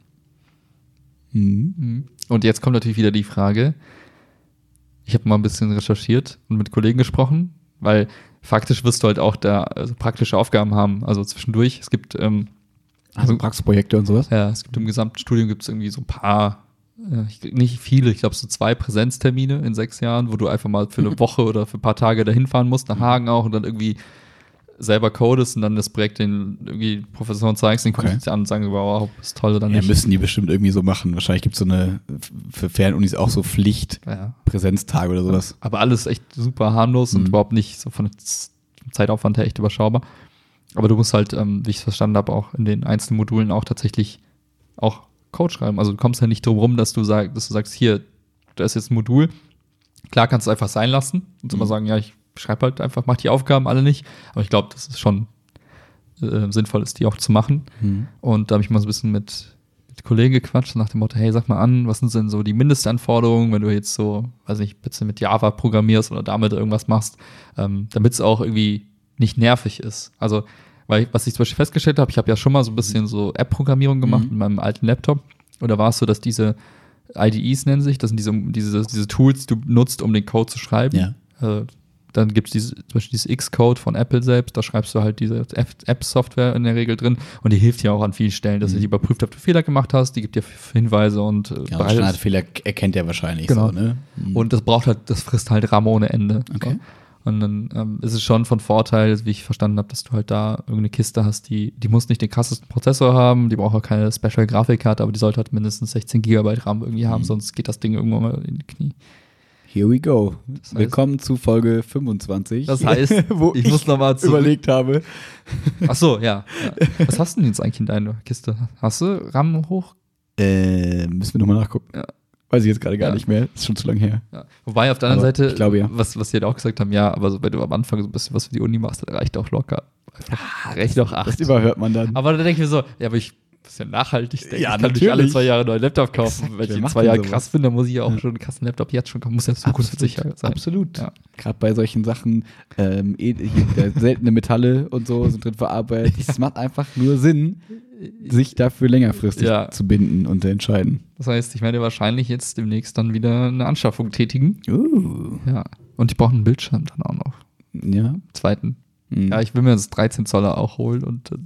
Mhm. Und jetzt kommt natürlich wieder die Frage, ich habe mal ein bisschen recherchiert und mit Kollegen gesprochen, weil faktisch wirst du halt auch da also praktische Aufgaben haben, also zwischendurch. Es gibt ähm, also Praxisprojekte und sowas? Ja, es gibt im gesamten Studium gibt es irgendwie so ein paar, äh, nicht viele, ich glaube so zwei Präsenztermine in sechs Jahren, wo du einfach mal für eine Woche oder für ein paar Tage dahin fahren musst, nach Hagen auch und dann irgendwie selber codest und dann das Projekt den irgendwie Professoren zeigst, den gucken okay. sich an und sagen, wow, ist toll oder nicht. Ja, müssen die bestimmt irgendwie so machen. Wahrscheinlich gibt es so eine, für Fernunis auch so Pflicht, ja. Präsenztage oder sowas. Aber alles echt super harmlos mhm. und überhaupt nicht so von Zeitaufwand her echt überschaubar. Aber du musst halt, ähm, wie ich es verstanden habe, auch in den einzelnen Modulen auch tatsächlich auch Code schreiben. Also du kommst ja nicht drum rum, dass du, sag, dass du sagst, hier, da ist jetzt ein Modul. Klar kannst du es einfach sein lassen und mhm. immer sagen, ja, ich schreib halt einfach, mach die Aufgaben alle nicht. Aber ich glaube, dass es schon äh, sinnvoll ist, die auch zu machen. Mhm. Und da habe ich mal so ein bisschen mit, mit Kollegen gequatscht, nach dem Motto, hey, sag mal an, was sind denn so die Mindestanforderungen, wenn du jetzt so, weiß nicht, bitte mit Java programmierst oder damit irgendwas machst, ähm, damit es auch irgendwie nicht nervig ist. Also, weil was ich zum Beispiel festgestellt habe, ich habe ja schon mal so ein bisschen so App-Programmierung gemacht Mhm. mit meinem alten Laptop. Und da war es so, dass diese I D Es nennen sich, das sind diese, diese, diese Tools, die du nutzt, um den Code zu schreiben. Ja. Äh, dann gibt es diese, zum Beispiel dieses Xcode von Apple selbst, da schreibst du halt diese App-Software in der Regel drin und die hilft dir auch an vielen Stellen, dass Mhm. sie die überprüft, ob du Fehler gemacht hast, die gibt dir Hinweise und äh, Ja, bereitet- Standardfehler erkennt er wahrscheinlich Genau. so, ne? Mhm. und das braucht halt, das frisst halt RAM ohne Ende. Okay. So. Und dann ähm, ist es schon von Vorteil, wie ich verstanden habe, dass du halt da irgendeine Kiste hast, die, die muss nicht den krassesten Prozessor haben, die braucht auch keine Special-Grafikkarte, aber die sollte halt mindestens sechzehn Gigabyte RAM irgendwie haben, Mhm. sonst geht das Ding irgendwann mal in die Knie. Here we go. heißt- Willkommen zu Folge fünfundzwanzig. Das heißt, wo ich ich, muss nochmal zu. überlegt habe. Ach so, ja, ja. Was hast du denn jetzt eigentlich in deiner Kiste? Hast du RAM hoch? Äh, müssen wir nochmal nachgucken. Ja. Weiß ich jetzt gerade gar Ja. nicht mehr. Ist schon zu lange her. Ja. Wobei auf der anderen Aber Seite, ich glaube, ja. was, was sie halt auch gesagt haben, ja, aber so, wenn du am Anfang so ein bisschen was für die Uni machst, dann reicht auch locker. Einfach recht doch acht. Das überhört man dann. Aber da denke ich mir so, ja, aber ich muss ja nachhaltig denken. Ja, ich kann nicht alle natürlich. zwei Jahre einen neuen Laptop kaufen. Exakt, Wenn wer ich in macht zwei denn Jahren sowas? krass bin, dann muss ich ja auch Ja. schon einen krassen Laptop jetzt schon kaufen. Muss ja zukunftssicher sein. Absolut. Ja. Gerade bei solchen Sachen, ähm, eh- hier, seltene Metalle und so sind drin verarbeitet. Es macht einfach nur Sinn, sich dafür längerfristig Ja. zu binden und zu entscheiden. Das heißt, ich werde wahrscheinlich jetzt demnächst dann wieder eine Anschaffung tätigen. Uh. Ja. Und ich brauche einen Bildschirm dann auch noch. Ja. Zweiten. Mhm. Ja, ich will mir das dreizehn Zoller auch holen und äh,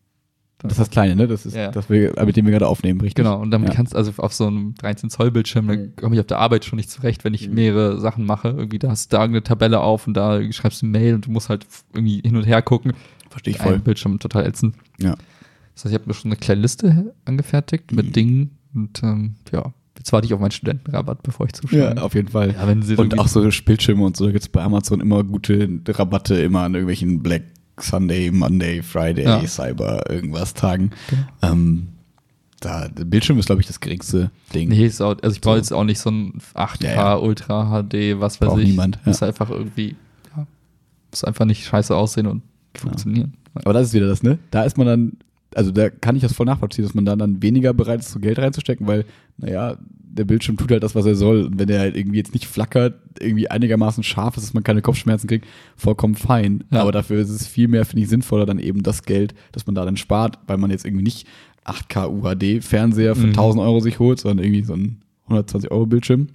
Das ist das Kleine, ne? Das ist Ja. das, wir, mit dem wir gerade aufnehmen, richtig? genau. Und damit Ja. kannst also auf so einem dreizehn Zoll Bildschirm, da Mhm. komme ich auf der Arbeit schon nicht zurecht, wenn ich Mhm. mehrere Sachen mache. Irgendwie da hast du da irgendeine Tabelle auf und da schreibst du eine Mail und du musst halt irgendwie hin und her gucken. Verstehe ich Ein voll. Bildschirm total ätzend. Ja. Das heißt, ich habe mir schon eine kleine Liste angefertigt mit Mhm. Dingen und ähm, ja, jetzt warte ich auf meinen Studentenrabatt, bevor ich Ja, zuschlage. auf jeden Fall. Ja, wenn sie Und irgendwie- auch so Bildschirme und so, da gibt es bei Amazon immer gute Rabatte, immer an irgendwelchen Black Sunday, Monday, Friday, Ja. Cyber, irgendwas Tagen. Genau. Ähm, da, der Bildschirm ist, glaube ich, das geringste Ding. Nee, ist auch, also ich brauche So. jetzt auch nicht so ein acht K Ja, ja. Ultra H D, was weiß Braucht ich. niemand, ja. Muss einfach irgendwie, ja, muss einfach nicht scheiße aussehen und funktionieren. Aber das ist wieder das, ne? Da ist man dann, also da kann ich das voll nachvollziehen, dass man da dann weniger bereit ist, so Geld reinzustecken, weil, naja, der Bildschirm tut halt das, was er soll. Und wenn der halt irgendwie jetzt nicht flackert, irgendwie einigermaßen scharf ist, dass man keine Kopfschmerzen kriegt, vollkommen fein. Ja. Aber dafür ist es viel mehr, finde ich, sinnvoller, dann eben das Geld, das man da dann spart, weil man jetzt irgendwie nicht acht K U H D Fernseher für Mhm. tausend Euro sich holt, sondern irgendwie so ein hundertzwanzig Euro Bildschirm.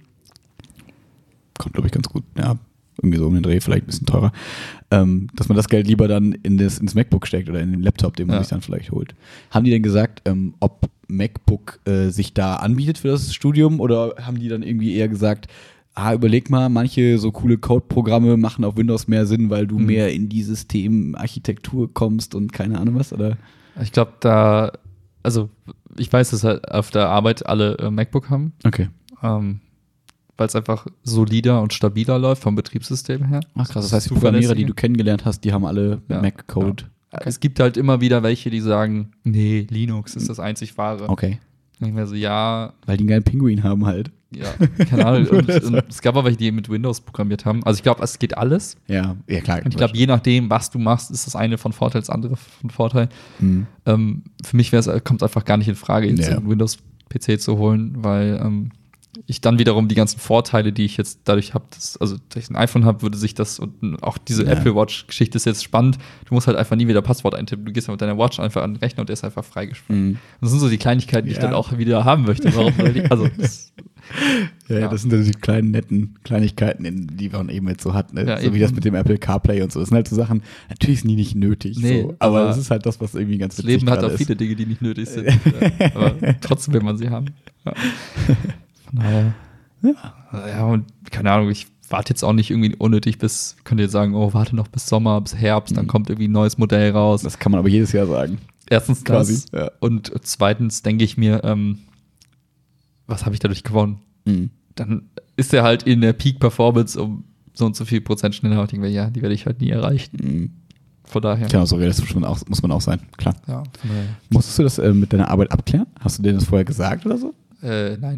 Kommt, glaube ich, ganz gut. Ja, irgendwie so um den Dreh, vielleicht ein bisschen teurer. Ähm, dass man das Geld lieber dann in das, ins MacBook steckt oder in den Laptop, den man Ja. sich dann vielleicht holt. Haben die denn gesagt, ähm, ob MacBook äh, sich da anbietet für das Studium oder haben die dann irgendwie eher gesagt, ah, überleg mal, manche so coole Code-Programme machen auf Windows mehr Sinn, weil du Mhm. mehr in die Systemarchitektur kommst und keine Ahnung was, oder? Ich glaube, da, also ich weiß, dass halt auf der Arbeit alle äh, MacBook haben, Okay. ähm, weil es einfach solider und stabiler läuft vom Betriebssystem her. Ach krass, das heißt, die Programmierer, die du kennengelernt hast, die haben alle Ja. Mac-Code. Es gibt halt immer wieder welche, die sagen, nee, Linux ist das einzig wahre. Okay. Und ich mir so, ja, Weil die einen geilen Pinguin haben halt. ja, keine Ahnung. und, und es gab aber welche, die mit Windows programmiert haben. Also ich glaube, es geht alles. Ja, ja klar. Und ich glaube, je nachdem, was du machst, ist das eine von Vorteil, das andere von Vorteil. Mhm. Ähm, für mich kommt es einfach gar nicht in Frage, jetzt Ja. einen Windows-P C zu holen, weil ähm, ich dann wiederum die ganzen Vorteile, die ich jetzt dadurch habe, also dass ich ein iPhone habe, würde sich das und auch diese Ja. Apple Watch-Geschichte ist jetzt spannend. Du musst halt einfach nie wieder Passwort eintippen. Du gehst mit deiner Watch einfach an den Rechner und der ist einfach freigeschaltet. Mhm. Das sind so die Kleinigkeiten, die ich Ja. dann auch wieder haben möchte. Warum soll ich, also das, Ja, ja, Ja. das sind also die kleinen, netten Kleinigkeiten, in, die man eben jetzt so hat. Ne? Ja, so eben. wie das mit dem Apple CarPlay und so. Das sind halt so Sachen, natürlich sind die nicht nötig. Nee, so, aber aber das ist halt das, was irgendwie ganz das witzig Leben hat gerade auch ist. viele Dinge, die nicht nötig sind. ja, aber trotzdem will man sie haben. Ja. Von daher. Ja. Ja, und keine Ahnung, ich warte jetzt auch nicht irgendwie unnötig bis, könnt ihr jetzt sagen, oh, warte noch bis Sommer, bis Herbst, dann Mhm. kommt irgendwie ein neues Modell raus. Das kann man aber jedes Jahr sagen. Erstens quasi, das. ja. Und zweitens denke ich mir, ähm, was habe ich dadurch gewonnen? Mhm. Dann ist er halt in der Peak-Performance um so und so viel Prozent schneller. Und ich denke mir, ja, die werde ich halt nie erreichen. Mhm. Von daher. Genau, so realistisch muss man auch, muss man auch sein, klar. Ja, von daher. Musstest du das äh, mit deiner Arbeit abklären? Hast du denen das vorher gesagt oder so? Äh, nein.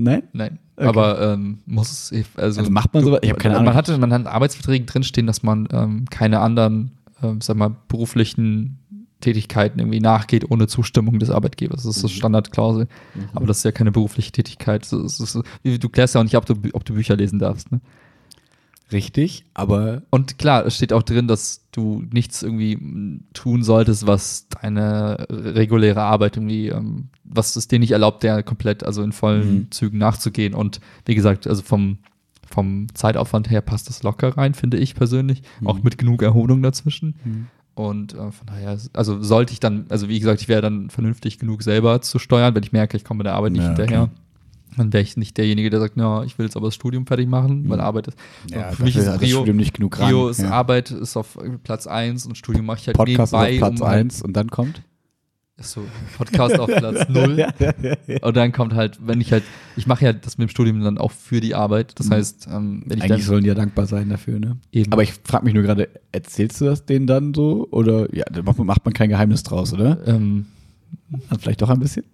Nein? Nein. Okay. Aber ähm, muss es, eh- also, Also macht man sowas? Ich habe keine Ahnung. Man hatte, man hat in Arbeitsverträgen drinstehen, dass man ähm, keine anderen, ähm, sag mal, beruflichen Tätigkeiten irgendwie nachgeht ohne Zustimmung des Arbeitgebers. Das ist das Mhm. Standardklausel. Mhm. Aber das ist ja keine berufliche Tätigkeit. Das ist, das ist, du klärst ja auch nicht, ob du, ob du Bücher lesen darfst. Ne? Richtig, aber Und klar, es steht auch drin, dass du nichts irgendwie m, tun solltest, was deine reguläre Arbeit irgendwie, ähm, was es dir nicht erlaubt, der komplett, also in vollen Mhm. Zügen nachzugehen. Und wie gesagt, also vom, vom Zeitaufwand her passt das locker rein, finde ich persönlich. Mhm. Auch mit genug Erholung dazwischen. Mhm. Und äh, von daher, also sollte ich dann, also wie gesagt, ich wäre dann vernünftig genug selber zu steuern, wenn ich merke, ich komme mit der Arbeit nicht Ja, hinterher. okay. Dann wäre ich nicht derjenige, der sagt, na, ich will jetzt aber das Studium fertig machen, weil Mhm. Arbeit ist. ja, für mich ist das Prio, Studium nicht genug ran. Prio ist ja. Arbeit ist auf Platz eins und Studium mache ich halt Podcast ist nebenbei. auf Platz um halt- eins und dann kommt? So, Podcast auf Platz null. ja, ja, ja, ja. Und dann kommt halt, wenn ich halt, ich mache ja das mit dem Studium dann auch für die Arbeit. Das Mhm. heißt, ähm, wenn ich Eigentlich dann sollen die ja dankbar sein dafür, ne? eben, Aber ich frage mich nur gerade, erzählst du das denen dann so? Oder ja, da macht man- macht man kein Geheimnis draus, oder? ähm, Dann vielleicht doch ein bisschen?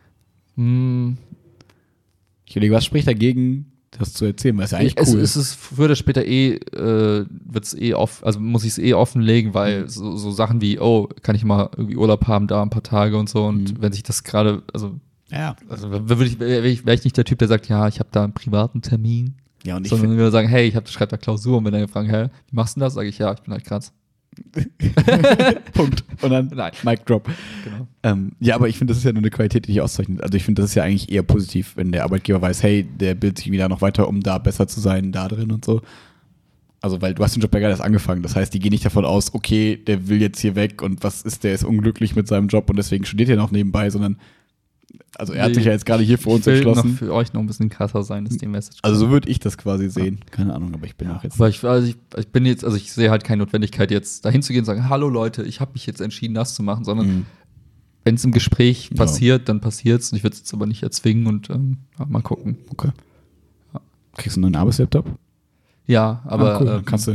mh, Ich überlege, was spricht dagegen, das zu erzählen? Weil es ja eigentlich es, cool es ist früher oder später eh, äh, wird's eh off, also muss ich es eh offenlegen, weil Mhm. so, so Sachen wie, oh, kann ich mal irgendwie Urlaub haben, da ein paar Tage und so. Und Mhm. wenn sich das gerade, also, Ja. also wäre ich, wär ich, wär ich nicht der Typ, der sagt, ja, ich habe da einen privaten Termin, Ja, und ich sondern find, würde sagen, hey, ich habe schreibe da Klausur und wenn dann fragen, hä, wie machst du denn das? Sage ich, ja, ich bin halt krass. Punkt. Und dann Nein. Mic Drop. Genau. Ähm, ja, aber ich finde, das ist ja nur eine Qualität, die dich auszeichnet. Also ich finde, das ist ja eigentlich eher positiv, wenn der Arbeitgeber weiß, hey, der bildet sich wieder noch weiter, um da besser zu sein, da drin und so. Also, weil du hast den Job ja gerade erst angefangen. Das heißt, die gehen nicht davon aus, okay, der will jetzt hier weg und was ist, der ist unglücklich mit seinem Job und deswegen studiert er noch nebenbei, sondern also er hat Nee, sich ja jetzt gerade hier für uns Ich will noch entschlossen. für euch noch ein bisschen krasser sein, ist die Message. Also so würde ich das quasi sehen. Keine Ahnung, aber ich bin auch jetzt. Aber ich, also ich, ich bin jetzt, also ich sehe halt keine Notwendigkeit, jetzt dahin zu gehen und sagen, hallo Leute, ich habe mich jetzt entschieden, das zu machen, sondern Mhm. wenn es im Gespräch Ja. passiert, dann passiert's. Und ich würde es jetzt aber nicht erzwingen und ähm, ja, mal gucken. Okay. Kriegst du einen neuen Arbeitslaptop? Ja, aber ah, cool. Dann ähm, kannst du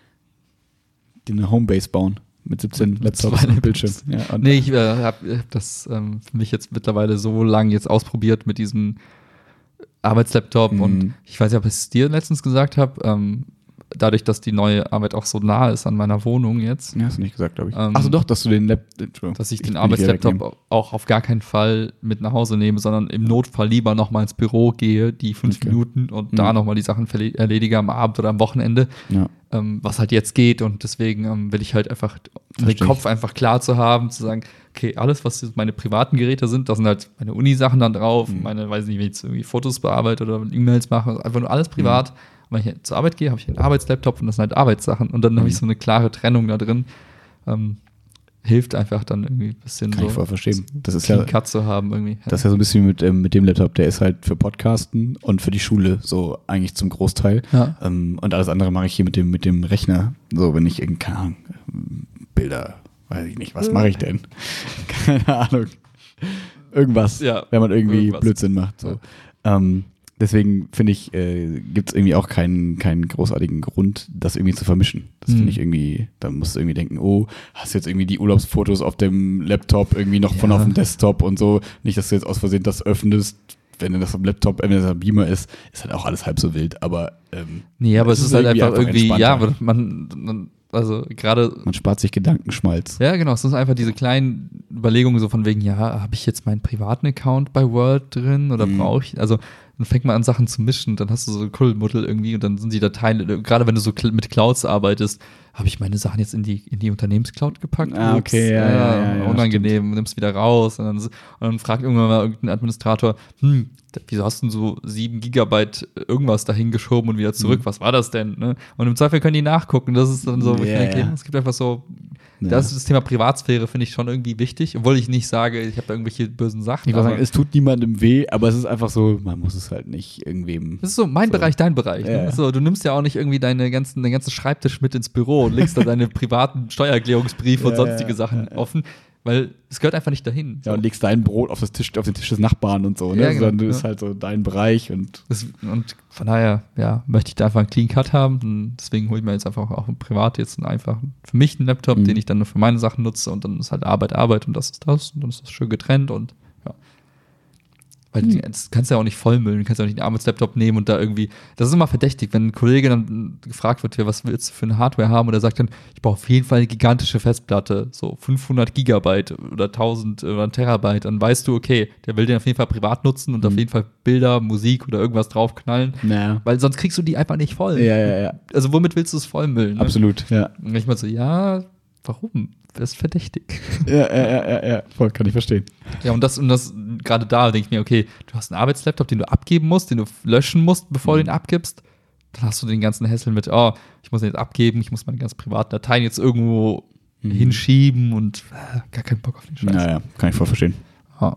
dir eine Homebase bauen mit siebzehn Mit Laptops zwei und Bildschirm. Ja, und nee, ich äh, habe hab das ähm, für mich jetzt mittlerweile so lang jetzt ausprobiert mit diesem Arbeitslaptop Mhm. und ich weiß nicht, ob ich es dir letztens gesagt habe, ähm, dadurch, dass die neue Arbeit auch so nah ist an meiner Wohnung jetzt, Ja, hast du nicht gesagt, glaube ich. Ähm, Achso, doch, dass du den Lap Entschuldigung. dass ich den will dich Arbeitslaptop wegnehmen. auch auf gar keinen Fall mit nach Hause nehme, sondern im Notfall lieber noch mal ins Büro gehe, die fünf Okay. Minuten und Mhm. da noch mal die Sachen verle- erledige am Abend oder am Wochenende, Ja. ähm, was halt jetzt geht und deswegen ähm, will ich halt einfach um den Versteh Kopf einfach klar zu haben, zu sagen, okay, alles, was jetzt meine privaten Geräte sind, da sind halt meine Uni-Sachen dann drauf, Mhm. meine, weiß nicht, wenn ich jetzt irgendwie Fotos bearbeite oder E-Mails mache, einfach nur alles privat. Und wenn ich zur Arbeit gehe, habe ich einen Arbeitslaptop und das sind halt Arbeitssachen und dann Mhm. habe ich so eine klare Trennung da drin. Ähm, hilft einfach dann irgendwie ein bisschen Kann so ich voll verstehen. Das ist Clean ja, Cut zu haben irgendwie. das ist ja so ein bisschen mit, ähm, mit dem Laptop, der ist halt für Podcasten und für die Schule so eigentlich zum Großteil. Ja. Ähm, und alles andere mache ich hier mit dem, mit dem Rechner. So, wenn ich irgendeine keine Ahnung, Bilder, weiß ich nicht, was mache ich denn? Keine Ahnung. Irgendwas, Ja, wenn man irgendwie irgendwas. Blödsinn macht. So. Ähm, deswegen finde ich, äh, gibt es irgendwie auch keinen, keinen großartigen Grund, das irgendwie zu vermischen. Das Mhm. finde ich irgendwie, da musst du irgendwie denken, oh, hast du jetzt irgendwie die Urlaubsfotos auf dem Laptop irgendwie noch von Ja. auf dem Desktop und so. Nicht, dass du jetzt aus Versehen das öffnest, wenn du das am Laptop, äh, wenn das am Beamer ist, ist halt auch alles halb so wild, aber ähm, Nee, aber es ist halt einfach irgendwie, entspannter. ja, aber man, man also gerade, Man spart sich Gedankenschmalz. ja genau, es sind einfach diese kleinen Überlegungen so von wegen, ja, habe ich jetzt meinen privaten Account bei Word drin oder Mhm. brauche ich, also dann fängt man an Sachen zu mischen, dann hast du so ein Kuddelmuddel irgendwie und dann sind die Dateien, gerade wenn du so kl- mit Clouds arbeitest, habe ich meine Sachen jetzt in die, in die Unternehmenscloud gepackt? Ah, okay, ja, ja, ja, ja, unangenehm, nimmst wieder raus und dann, und dann fragt irgendwann mal irgendein Administrator, hm, wieso hast du denn so sieben Gigabyte irgendwas dahin geschoben und wieder zurück? Mhm. Was war das denn? Ne? Und im Zweifel können die nachgucken. Das ist dann so, wo ich Ja, mir denke, ja. es gibt einfach so, Ja. das ist das Thema Privatsphäre, finde ich schon irgendwie wichtig, obwohl ich nicht sage, ich habe da irgendwelche bösen Sachen. Ich wollte aber sagen, es tut niemandem weh, aber es ist einfach so, man muss es halt nicht irgendwem. das ist so mein So. Bereich, dein Bereich. Ja, Ne? ja. So, du nimmst ja auch nicht irgendwie deine ganzen, deinen ganzen Schreibtisch mit ins Büro und legst da deine privaten Steuererklärungsbriefe und Ja, sonstige ja, Sachen ja, ja. offen, weil es gehört einfach nicht dahin. Ja, und legst dein Brot auf, das Tisch, auf den Tisch des Nachbarn und so, ne? Ja, genau, Sondern du ja. ist halt so dein Bereich und Das, und von daher, ja, möchte ich da einfach einen Clean Cut haben. Und deswegen hole ich mir jetzt einfach auch privat jetzt einen einfach für mich einen Laptop, Mhm. den ich dann nur für meine Sachen nutze und dann ist halt Arbeit, Arbeit und das ist das und dann ist das schön getrennt und ja. Weil hm. das kannst du ja auch nicht vollmüllen, du kannst ja auch nicht einen Arbeitslaptop nehmen und da irgendwie, das ist immer verdächtig, wenn ein Kollege dann gefragt wird, ja, was willst du für eine Hardware haben, und er sagt dann, ich brauche auf jeden Fall eine gigantische Festplatte, so fünfhundert Gigabyte oder tausend oder ein Terabyte, dann weißt du, okay, der will den auf jeden Fall privat nutzen und hm. auf jeden Fall Bilder, Musik oder irgendwas draufknallen, naja. weil sonst kriegst du die einfach nicht voll. Ja, ja, ja. Also womit willst du es vollmüllen? Ne? Absolut, ja. Und ich mal so, ja, warum? Das ist verdächtig. Ja, ja, ja, ja, ja, voll, kann ich verstehen. Ja, und das, und das gerade da denke ich mir, okay, du hast einen Arbeitslaptop, den du abgeben musst, den du löschen musst, bevor mhm. du den abgibst. Dann hast du den ganzen Hassel mit, oh, ich muss den jetzt abgeben, ich muss meine ganzen privaten Dateien jetzt irgendwo mhm. hinschieben und äh, gar keinen Bock auf den Scheiß. Naja, kann ich voll verstehen. Oh.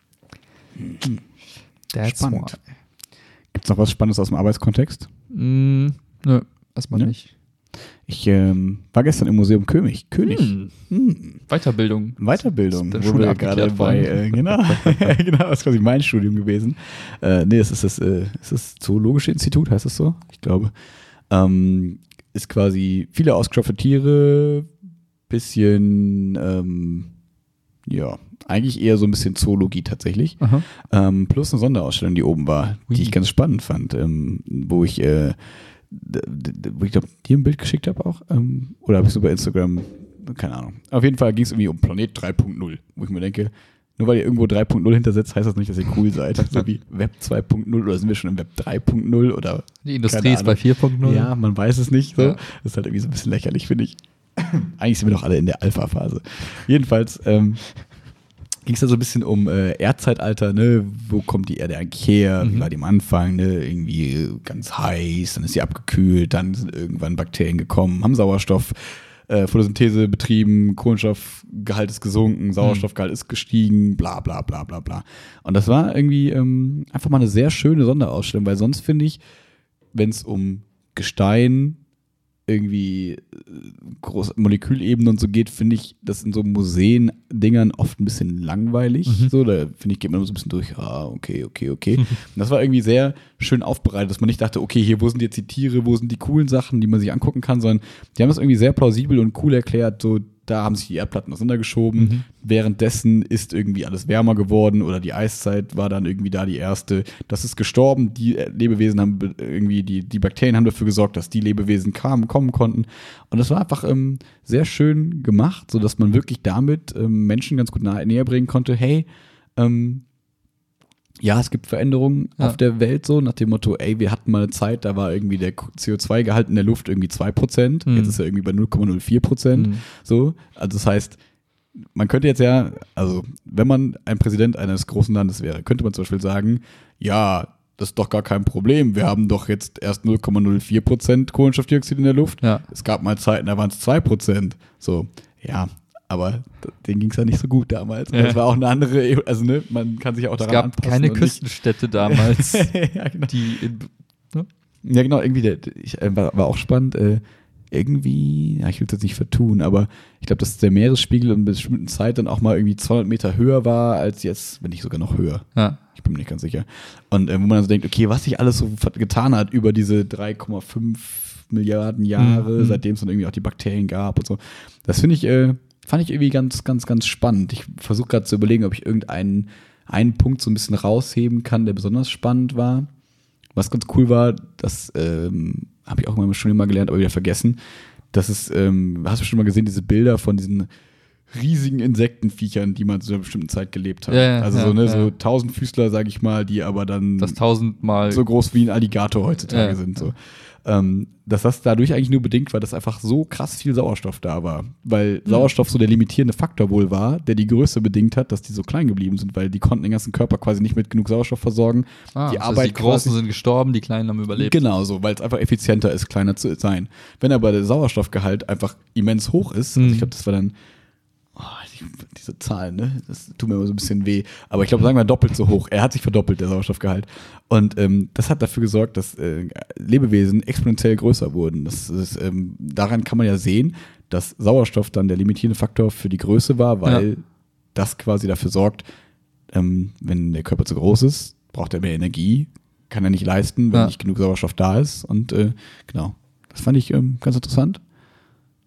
That's spannend. Gibt es noch was Spannendes aus dem Arbeitskontext? Mm, nö, erstmal ne? nicht. Ich ähm, war gestern im Museum König. König. Hm. Hm. Weiterbildung. Weiterbildung. Wo wir gerade bei, äh, genau, genau, das ist quasi mein Studium gewesen. Äh, nee, es ist das, äh, ist das Zoologische Institut, heißt das so? Ich glaube. Ähm, ist quasi viele ausgestopfte Tiere, bisschen, ähm, ja, eigentlich eher so ein bisschen Zoologie tatsächlich. Ähm, plus eine Sonderausstellung, die oben war, Ui. die ich ganz spannend fand, ähm, wo ich äh, wo ich glaube, dir ein Bild geschickt habe auch. Ähm, oder habe ich so bei Instagram, keine Ahnung. Auf jeden Fall ging es irgendwie um Planet drei Punkt null, wo ich mir denke, nur weil ihr irgendwo drei Punkt null hintersetzt, heißt das nicht, dass ihr cool seid. So wie Web zwei Punkt null oder sind wir schon im Web drei Punkt null oder die Industrie ist bei vier Punkt null. Ja, man weiß es nicht. So. Ja. Das ist halt irgendwie so ein bisschen lächerlich, finde ich. Eigentlich sind wir doch alle in der Alpha-Phase. Jedenfalls ähm, ging es da so ein bisschen um äh, Erdzeitalter, ne? Wo kommt die Erde eigentlich her? Wie Mhm. war die am Anfang? Ne? Irgendwie ganz heiß, dann ist sie abgekühlt, dann sind irgendwann Bakterien gekommen, haben Sauerstoff, äh, Photosynthese betrieben, Kohlenstoffgehalt ist gesunken, Sauerstoffgehalt ist gestiegen, bla bla bla bla bla. Und das war irgendwie ähm, einfach mal eine sehr schöne Sonderausstellung, weil sonst finde ich, wenn es um Gestein irgendwie groß Molekülebenen und so geht, finde ich das in so Museen-Dingern oft ein bisschen langweilig. Mhm. So, da finde ich, geht man so ein bisschen durch, ah, okay, okay, okay. Und das war irgendwie sehr schön aufbereitet, dass man nicht dachte, okay, hier, wo sind jetzt die Tiere, wo sind die coolen Sachen, die man sich angucken kann, sondern die haben das irgendwie sehr plausibel und cool erklärt, so, da haben sich die Erdplatten auseinandergeschoben. Mhm. Währenddessen ist irgendwie alles wärmer geworden oder die Eiszeit war dann irgendwie da die erste. Das ist gestorben. Die Lebewesen haben irgendwie, die, die Bakterien haben dafür gesorgt, dass die Lebewesen kamen, kommen konnten. Und das war einfach ähm, sehr schön gemacht, sodass man wirklich damit ähm, Menschen ganz gut nahe, näher bringen konnte. Hey, ähm, ja, es gibt Veränderungen ja. auf der Welt so, nach dem Motto, ey, wir hatten mal eine Zeit, da war irgendwie der C O zwei Gehalt in der Luft irgendwie zwei Prozent, mhm. jetzt ist er irgendwie bei null Komma null vier Prozent, mhm. so, also das heißt, man könnte jetzt ja, also wenn man ein Präsident eines großen Landes wäre, könnte man zum Beispiel sagen, ja, das ist doch gar kein Problem, wir haben doch jetzt erst null Komma null vier Prozent Kohlenstoffdioxid in der Luft, ja. es gab mal Zeiten, da waren es zwei Prozent, so, ja, aber denen ging es ja nicht so gut damals. Ja. Das war auch eine andere, also ne, man kann sich auch daran anpassen. Es gab keine Küstenstädte damals, ja, genau. die in, ne? Ja, genau, irgendwie, der, ich, äh, war, war auch spannend, äh, irgendwie, ja, ich will es jetzt nicht vertun, aber ich glaube, dass der Meeresspiegel in einer bestimmten Zeit dann auch mal irgendwie zweihundert Meter höher war als jetzt, wenn nicht sogar noch höher. Ja. Ich bin mir nicht ganz sicher. Und äh, wo man dann so denkt, okay, was sich alles so getan hat über diese drei Komma fünf Milliarden Jahre, mhm. seitdem es dann irgendwie auch die Bakterien gab und so. Das finde ich, äh, fand ich irgendwie ganz, ganz, ganz spannend. Ich versuche gerade zu überlegen, ob ich irgendeinen einen Punkt so ein bisschen rausheben kann, der besonders spannend war. Was ganz cool war, das ähm, habe ich auch mal schon mal gelernt, aber wieder vergessen. Das ist, ähm, hast du schon mal gesehen, diese Bilder von diesen riesigen Insektenviechern, die man zu einer bestimmten Zeit gelebt hat. Ja, also ja, so, ne, ja. so Tausendfüßler, sage ich mal, die aber dann das tausendmal so groß wie ein Alligator heutzutage ja, sind. So. Ähm, dass das dadurch eigentlich nur bedingt war, dass einfach so krass viel Sauerstoff da war. Weil mhm. Sauerstoff so der limitierende Faktor wohl war, der die Größe bedingt hat, dass die so klein geblieben sind, weil die konnten den ganzen Körper quasi nicht mit genug Sauerstoff versorgen. Ah, die das Arbeit heißt, die Großen sind gestorben, die Kleinen haben überlebt. Genau so, weil es einfach effizienter ist, kleiner zu sein. Wenn aber der Sauerstoffgehalt einfach immens hoch ist, mhm. also ich glaube, das war dann oh, die, diese Zahlen, ne? Das tut mir immer so ein bisschen weh. Aber ich glaube, sagen wir doppelt so hoch. Er hat sich verdoppelt, der Sauerstoffgehalt. Und ähm, das hat dafür gesorgt, dass äh, Lebewesen exponentiell größer wurden. Das ist, ähm, daran kann man ja sehen, dass Sauerstoff dann der limitierende Faktor für die Größe war, weil ja. das quasi dafür sorgt, ähm, wenn der Körper zu groß ist, braucht er mehr Energie, kann er nicht leisten, wenn ja. nicht genug Sauerstoff da ist. Und äh, genau, das fand ich ähm, ganz interessant.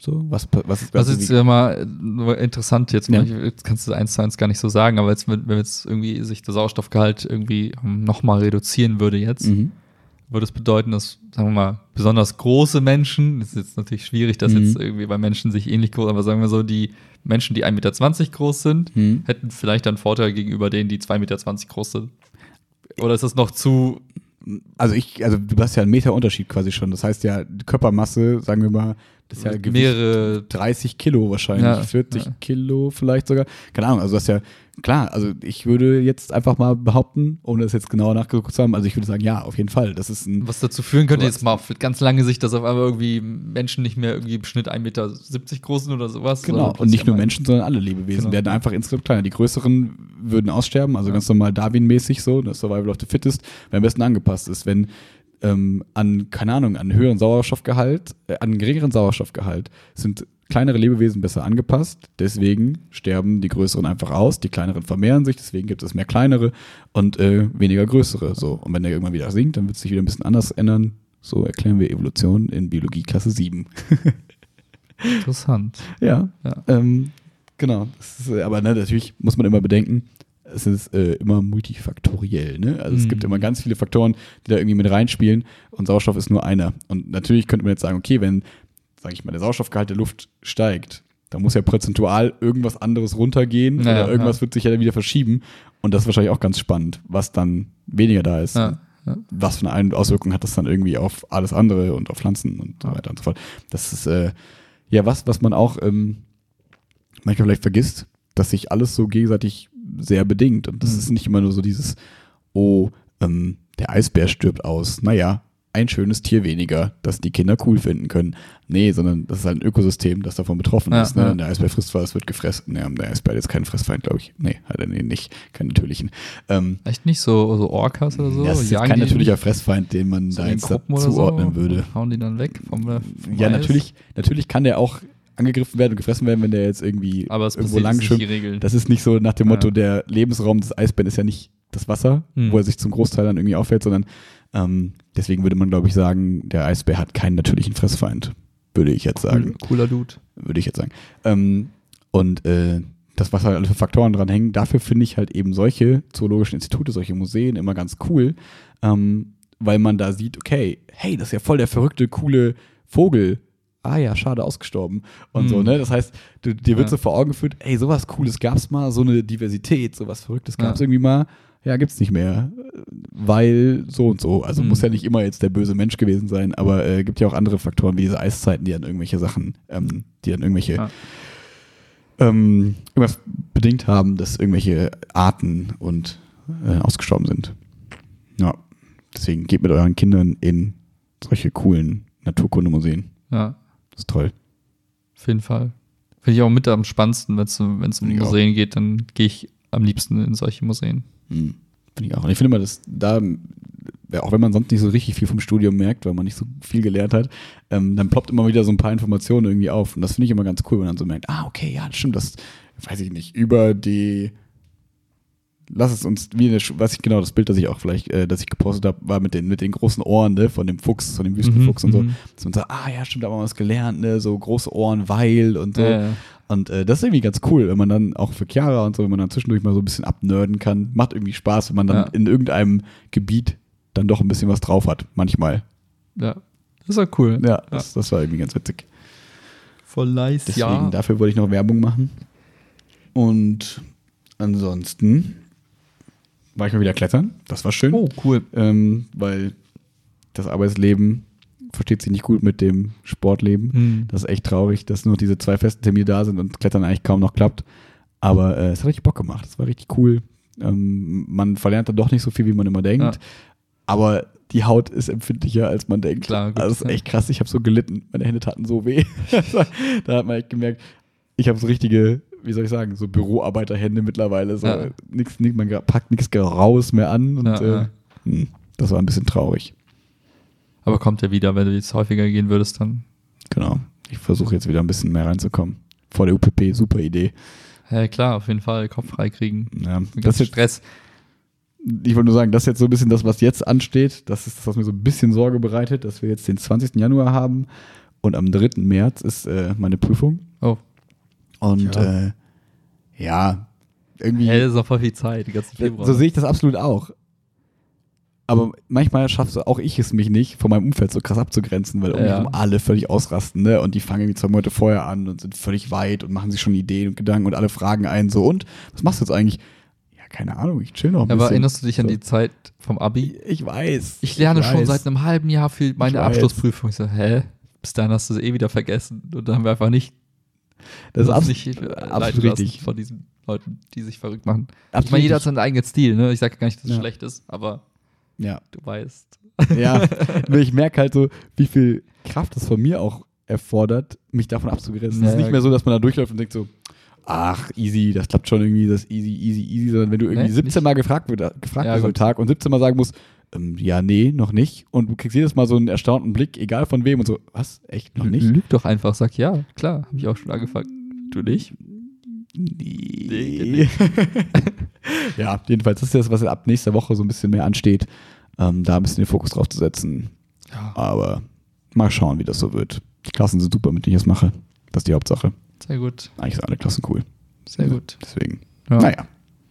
So, was, was ist Das ist jetzt ja mal nur interessant jetzt, Ja. mal, jetzt kannst du eins zu eins gar nicht so sagen, aber jetzt, wenn wenn jetzt irgendwie sich der Sauerstoffgehalt irgendwie nochmal reduzieren würde jetzt, Mhm. würde es bedeuten, dass, sagen wir mal, besonders große Menschen, das ist jetzt natürlich schwierig, dass Mhm. jetzt irgendwie bei Menschen sich ähnlich groß, aber sagen wir so, die Menschen, die ein Meter zwanzig groß sind, Mhm. hätten vielleicht einen Vorteil gegenüber denen, die zwei Meter zwanzig groß sind. Oder ist das noch zu, Also ich, also du hast ja einen Meter Unterschied quasi schon. Das heißt ja, die Körpermasse, sagen wir mal, das ist ja Gewicht mehrere, dreißig Kilo wahrscheinlich, Ja, vierzig ja. Kilo vielleicht sogar. Keine Ahnung, also das ist ja, klar, also ich würde jetzt einfach mal behaupten, ohne das jetzt genauer nachgeguckt zu haben, also ich würde sagen, ja, auf jeden Fall. Das ist ein, was dazu führen könnte, Sowas. jetzt mal auf ganz lange Sicht, dass auf einmal irgendwie Menschen nicht mehr irgendwie im Schnitt ein Meter siebzig groß sind oder sowas. genau, sondern und nicht nur plötzlich Menschen, sondern alle Lebewesen Genau. werden einfach insgesamt kleiner. Die größeren würden aussterben, also Ja. ganz normal Darwin-mäßig so, das Survival of the Fittest, wer am besten angepasst ist, wenn ähm, an, keine Ahnung, an höheren Sauerstoffgehalt, äh, an geringeren Sauerstoffgehalt sind kleinere Lebewesen besser angepasst, deswegen sterben die größeren einfach aus, die kleineren vermehren sich, deswegen gibt es mehr kleinere und äh, weniger größere. So. Und wenn der irgendwann wieder sinkt, dann wird es sich wieder ein bisschen anders ändern. So erklären wir Evolution in Biologie Klasse sieben. Interessant. Ja, Ja. Ähm, genau. Das ist, äh, aber ne, natürlich muss man immer bedenken, es ist äh, immer multifaktoriell. Ne? Also es Mhm. gibt immer ganz viele Faktoren, die da irgendwie mit reinspielen und Sauerstoff ist nur einer. Und natürlich könnte man jetzt sagen, okay, wenn, sage ich mal, der Sauerstoffgehalt der Luft steigt, dann muss ja prozentual irgendwas anderes runtergehen Ja, oder irgendwas ja. wird sich ja dann wieder verschieben. Und das ist wahrscheinlich auch ganz spannend, was dann weniger da ist. Ja, ja. Was für eine Auswirkung hat das dann irgendwie auf alles andere und auf Pflanzen und so Ja. weiter und so fort. Das ist äh, ja was, was man auch ähm, manchmal vielleicht vergisst, dass sich alles so gegenseitig sehr bedingt. Und das Mhm. ist nicht immer nur so dieses, oh, ähm, der Eisbär stirbt aus. Naja, ein schönes Tier weniger, das die Kinder cool finden können. Nee, sondern das ist halt ein Ökosystem, das davon betroffen Ja, ist. Ne? ja. Der Eisbär frisst was, es wird gefressen. Ja, der Eisbär hat jetzt keinen Fressfeind, glaube ich. Nee, hat er nee, nicht. Keinen natürlichen. Ähm, Echt nicht so, so Orcas oder so? ja, das ist jetzt Jagen kein die natürlicher Fressfeind, den man so da in jetzt da Gruppen oder zuordnen so? würde. Hauen die dann weg vom, vom Ja, Eis? natürlich, natürlich kann der auch angegriffen werden und gefressen werden, wenn der jetzt irgendwie Aber es irgendwo passiert lang ist nicht die schwimmt. Regel. Das ist nicht so nach dem Ja. Motto, der Lebensraum des Eisbären ist ja nicht das Wasser, Hm. wo er sich zum Großteil dann irgendwie auffällt, sondern ähm, deswegen würde man, glaube ich, sagen, der Eisbär hat keinen natürlichen Fressfeind, würde ich jetzt sagen. Cool, cooler Dude. Würde ich jetzt sagen. Ähm, und äh, das, was halt alle für Faktoren dran hängen, dafür finde ich halt eben solche zoologischen Institute, solche Museen immer ganz cool, ähm, weil man da sieht, okay, hey, das ist ja voll der verrückte, coole Vogel. Ah ja, schade, ausgestorben. Und Mhm. so, ne? Das heißt, du, dir wird Ja. so vor Augen geführt, ey, sowas Cooles gab's mal, so eine Diversität, sowas Verrücktes gab's Ja. irgendwie mal. Ja, gibt's nicht mehr, weil so und so. Also Mhm. muss ja nicht immer jetzt der böse Mensch gewesen sein, aber äh, gibt ja auch andere Faktoren wie diese Eiszeiten, die dann irgendwelche Sachen, ähm, die dann irgendwelche Ja. ähm, irgendwas bedingt haben, dass irgendwelche Arten und äh, ausgestorben sind. Ja, deswegen geht mit euren Kindern in solche coolen Naturkundemuseen. Ja, Das ist toll. auf jeden Fall. Finde ich auch mit am spannendsten, wenn es um Finde ich auch. Museen geht, dann gehe ich am liebsten in solche Museen. Hm, finde ich auch. Und ich finde immer, dass da, auch wenn man sonst nicht so richtig viel vom Studium merkt, weil man nicht so viel gelernt hat, ähm, dann ploppt immer wieder so ein paar Informationen irgendwie auf. Und das finde ich immer ganz cool, wenn man dann so merkt, ah, okay, ja, das stimmt, das weiß ich nicht, über die, lass es uns, wie eine, Sch- was ich genau, das Bild, das ich auch vielleicht, äh, das ich gepostet habe, war mit den, mit den großen Ohren, ne, von dem Fuchs, von dem Wüstenfuchs Mhm, und so. mhm. Dass man sagt, ah ja, stimmt, da haben wir was gelernt, ne, so große Ohren, weil und so. Ja, ja. Und äh, das ist irgendwie ganz cool, wenn man dann auch für Chiara und so, wenn man dann zwischendurch mal so ein bisschen abnörden kann. Macht irgendwie Spaß, wenn man dann Ja. in irgendeinem Gebiet dann doch ein bisschen was drauf hat, manchmal. ja. Das ist auch cool. Ja, das, das war irgendwie ganz witzig. Voll nice, Deswegen, ja. dafür wollte ich noch Werbung machen. Und ansonsten war ich mal wieder klettern. Das war schön. Oh, cool. Ähm, weil das Arbeitsleben versteht sich nicht gut mit dem Sportleben. Hm. Das ist echt traurig, dass nur diese zwei festen Termine da sind und Klettern eigentlich kaum noch klappt. Aber äh, es hat richtig Bock gemacht. Es war richtig cool. Ähm, man verlernt dann doch nicht so viel, wie man immer denkt. Ja. Aber die Haut ist empfindlicher, als man denkt. Klar, gut, also das ist ja. echt krass. Ich habe so gelitten. Meine Hände taten so weh. Da hat man echt gemerkt, ich habe so richtige, wie soll ich sagen, so Büroarbeiterhände mittlerweile. So Ja. nix, nix, man packt nichts Graues mehr an. Und Ja, äh, ja. hm, das war ein bisschen traurig. Aber kommt ja wieder, wenn du jetzt häufiger gehen würdest, dann. Genau. Ich versuche jetzt wieder ein bisschen mehr reinzukommen. Vor der U P P, super Idee. Ja, klar, auf jeden Fall. Kopf freikriegen. Ja, Das das jetzt, Stress. ich wollte nur sagen, das ist jetzt so ein bisschen das, was jetzt ansteht. Das ist das, was mir so ein bisschen Sorge bereitet, dass wir jetzt den zwanzigsten Januar haben und am dritten März ist äh, meine Prüfung. Oh. Und Ja. äh, ja, irgendwie. Hey, das ist noch voll viel Zeit, die ganzen Februar. So sehe ich das absolut auch. Aber manchmal schaffst auch ich es mich nicht, von meinem Umfeld so krass abzugrenzen, weil um mich Ja. herum alle völlig ausrasten, ne? Und die fangen irgendwie zwei Monate vorher an und sind völlig weit und machen sich schon Ideen und Gedanken und alle fragen einen so, und was machst du jetzt eigentlich? Ja, keine Ahnung, ich chill noch ein Aber bisschen. erinnerst du dich an so. die Zeit vom Abi? Ich weiß. Ich lerne ich schon weiß. seit einem halben Jahr für meine Ich weiß. Abschlussprüfung. Ich so, hä? Bis dahin hast du es eh wieder vergessen. Und dann haben wir einfach nicht, Das ist uns abs nicht äh, absolut leiten lassen richtig. von diesen Leuten, die sich verrückt machen. Absolut Ich meine, jeder hat richtig. seinen eigenen Stil, ne? Ich sage gar nicht, dass es Ja. schlecht ist, aber Ja. du weißt. Ja, nur ich merke halt so, wie viel Kraft es von mir auch erfordert, mich davon abzugrenzen. Ja, es ist nicht ja. mehr so, dass man da durchläuft und denkt so, ach, easy, das klappt schon irgendwie, das ist easy, easy, easy, sondern wenn du irgendwie Nee, siebzehn nicht. Mal gefragt, wird, gefragt Ja, wirst am gut. Tag und siebzehn Mal sagen musst, ähm, ja, nee, noch nicht, und du kriegst jedes Mal so einen erstaunten Blick, egal von wem, und so, was, echt, noch nicht? Lüg doch einfach, sag ja, klar, habe ich auch schon angefangen. Du nicht? Nee. Ja, jedenfalls, das ist das, was ab nächster Woche so ein bisschen mehr ansteht, ähm, da ein bisschen den Fokus drauf zu setzen. Ja, Aber mal schauen, wie das so wird. Die Klassen sind super, mit denen ich das mache. Das ist die Hauptsache. sehr gut, Eigentlich sind alle Klassen cool. sehr gut. Deswegen. Ja. Naja.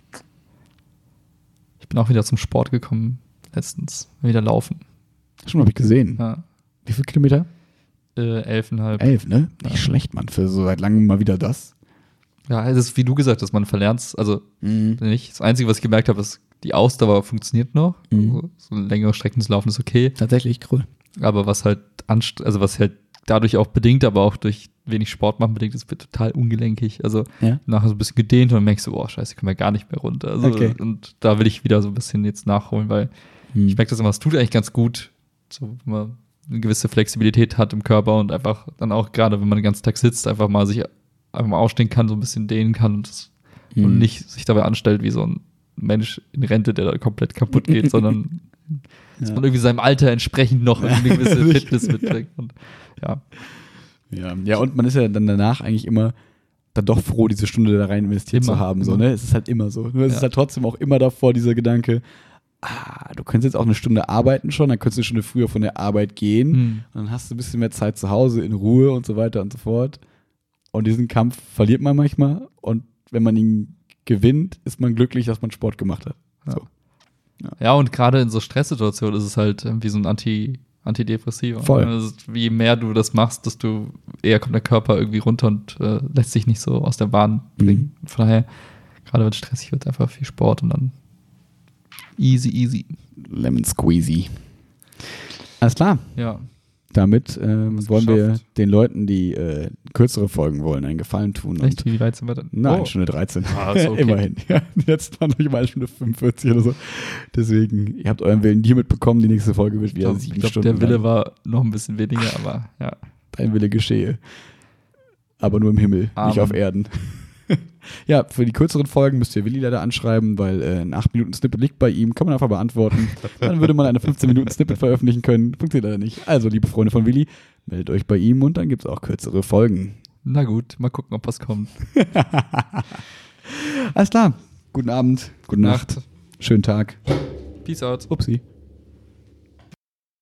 Ich bin auch wieder zum Sport gekommen, letztens. Wieder laufen. Schon habe ich gesehen. Ja. Wie viele Kilometer? Äh, elfeinhalb. Elf, ne? Nicht Ja. schlecht, Mann. Für so seit langem mal wieder das. Ja, es ist wie du gesagt hast, man verlernt es. Also Mhm. nicht. Das Einzige, was ich gemerkt habe, ist, die Ausdauer funktioniert noch. Mhm. Also, so längere Strecken zu laufen ist okay. Tatsächlich, cool. Aber was halt anstre also was halt dadurch auch bedingt, aber auch durch wenig Sport machen bedingt, ist, wird total ungelenkig. Also Ja. nachher so ein bisschen gedehnt und dann merkst du, oh scheiße, ich komme ja gar nicht mehr runter. Also, Okay. Und da will ich wieder so ein bisschen jetzt nachholen, weil Mhm. ich merke das immer, es tut eigentlich ganz gut, so, wenn man eine gewisse Flexibilität hat im Körper und einfach dann auch gerade, wenn man den ganzen Tag sitzt, einfach mal sich einfach mal ausstehen kann, so ein bisschen dehnen kann und, das, Mhm. und nicht sich dabei anstellt wie so ein Mensch in Rente, der da komplett kaputt geht, sondern dass Ja. man irgendwie seinem Alter entsprechend noch eine gewisse Fitness mitbringt. Und, ja. Ja. Ja, und man ist ja dann danach eigentlich immer dann doch froh, diese Stunde da rein investiert Immer, zu haben. So, immer. ne? Es ist halt immer so. Nur es Ja. ist halt trotzdem auch immer davor dieser Gedanke, ah, du könntest jetzt auch eine Stunde arbeiten schon, dann könntest du eine Stunde früher von der Arbeit gehen. Hm. Und dann hast du ein bisschen mehr Zeit zu Hause in Ruhe und so weiter und so fort. Und diesen Kampf verliert man manchmal. Und wenn man ihn gewinnt, ist man glücklich, dass man Sport gemacht hat. Ja. So. Ja, und gerade in so Stresssituationen ist es halt wie so ein Anti, Antidepressiva. Voll. Also, je mehr du das machst, desto eher kommt der Körper irgendwie runter und äh, lässt sich nicht so aus der Bahn bringen. Mhm. Von daher, gerade wenn es stressig wird, einfach viel Sport und dann easy, easy. Lemon Squeezy. Alles klar. Ja. Damit ähm, Hast wollen wir geschafft. den Leuten, die äh, kürzere Folgen wollen, einen Gefallen tun. Und Echt? Wie weit sind wir denn? Nein, Oh. Stunde dreizehn. Ah, ist okay. Immerhin. Ja, die letzten waren noch mal eine Stunde fünfundvierzig oder so. Deswegen, ihr habt euren Willen hier mitbekommen. Die nächste Folge wird Ich wieder glaube, sieben glaub, Stunden der Wille lang. war noch ein bisschen weniger, aber ja. Dein Wille geschehe. Aber nur im Himmel, Amen. nicht auf Erden. Ja, für die kürzeren Folgen müsst ihr Willi leider anschreiben, weil äh, ein acht Minuten Snippet liegt bei ihm, kann man einfach beantworten. Dann würde man eine fünfzehn Minuten Snippet veröffentlichen können. Funktioniert leider nicht. Also, liebe Freunde von Willi, meldet euch bei ihm und dann gibt es auch kürzere Folgen. Na gut, mal gucken, ob was kommt. Alles klar. Guten Abend, gute Nacht, schönen Tag. Peace out. Upsi.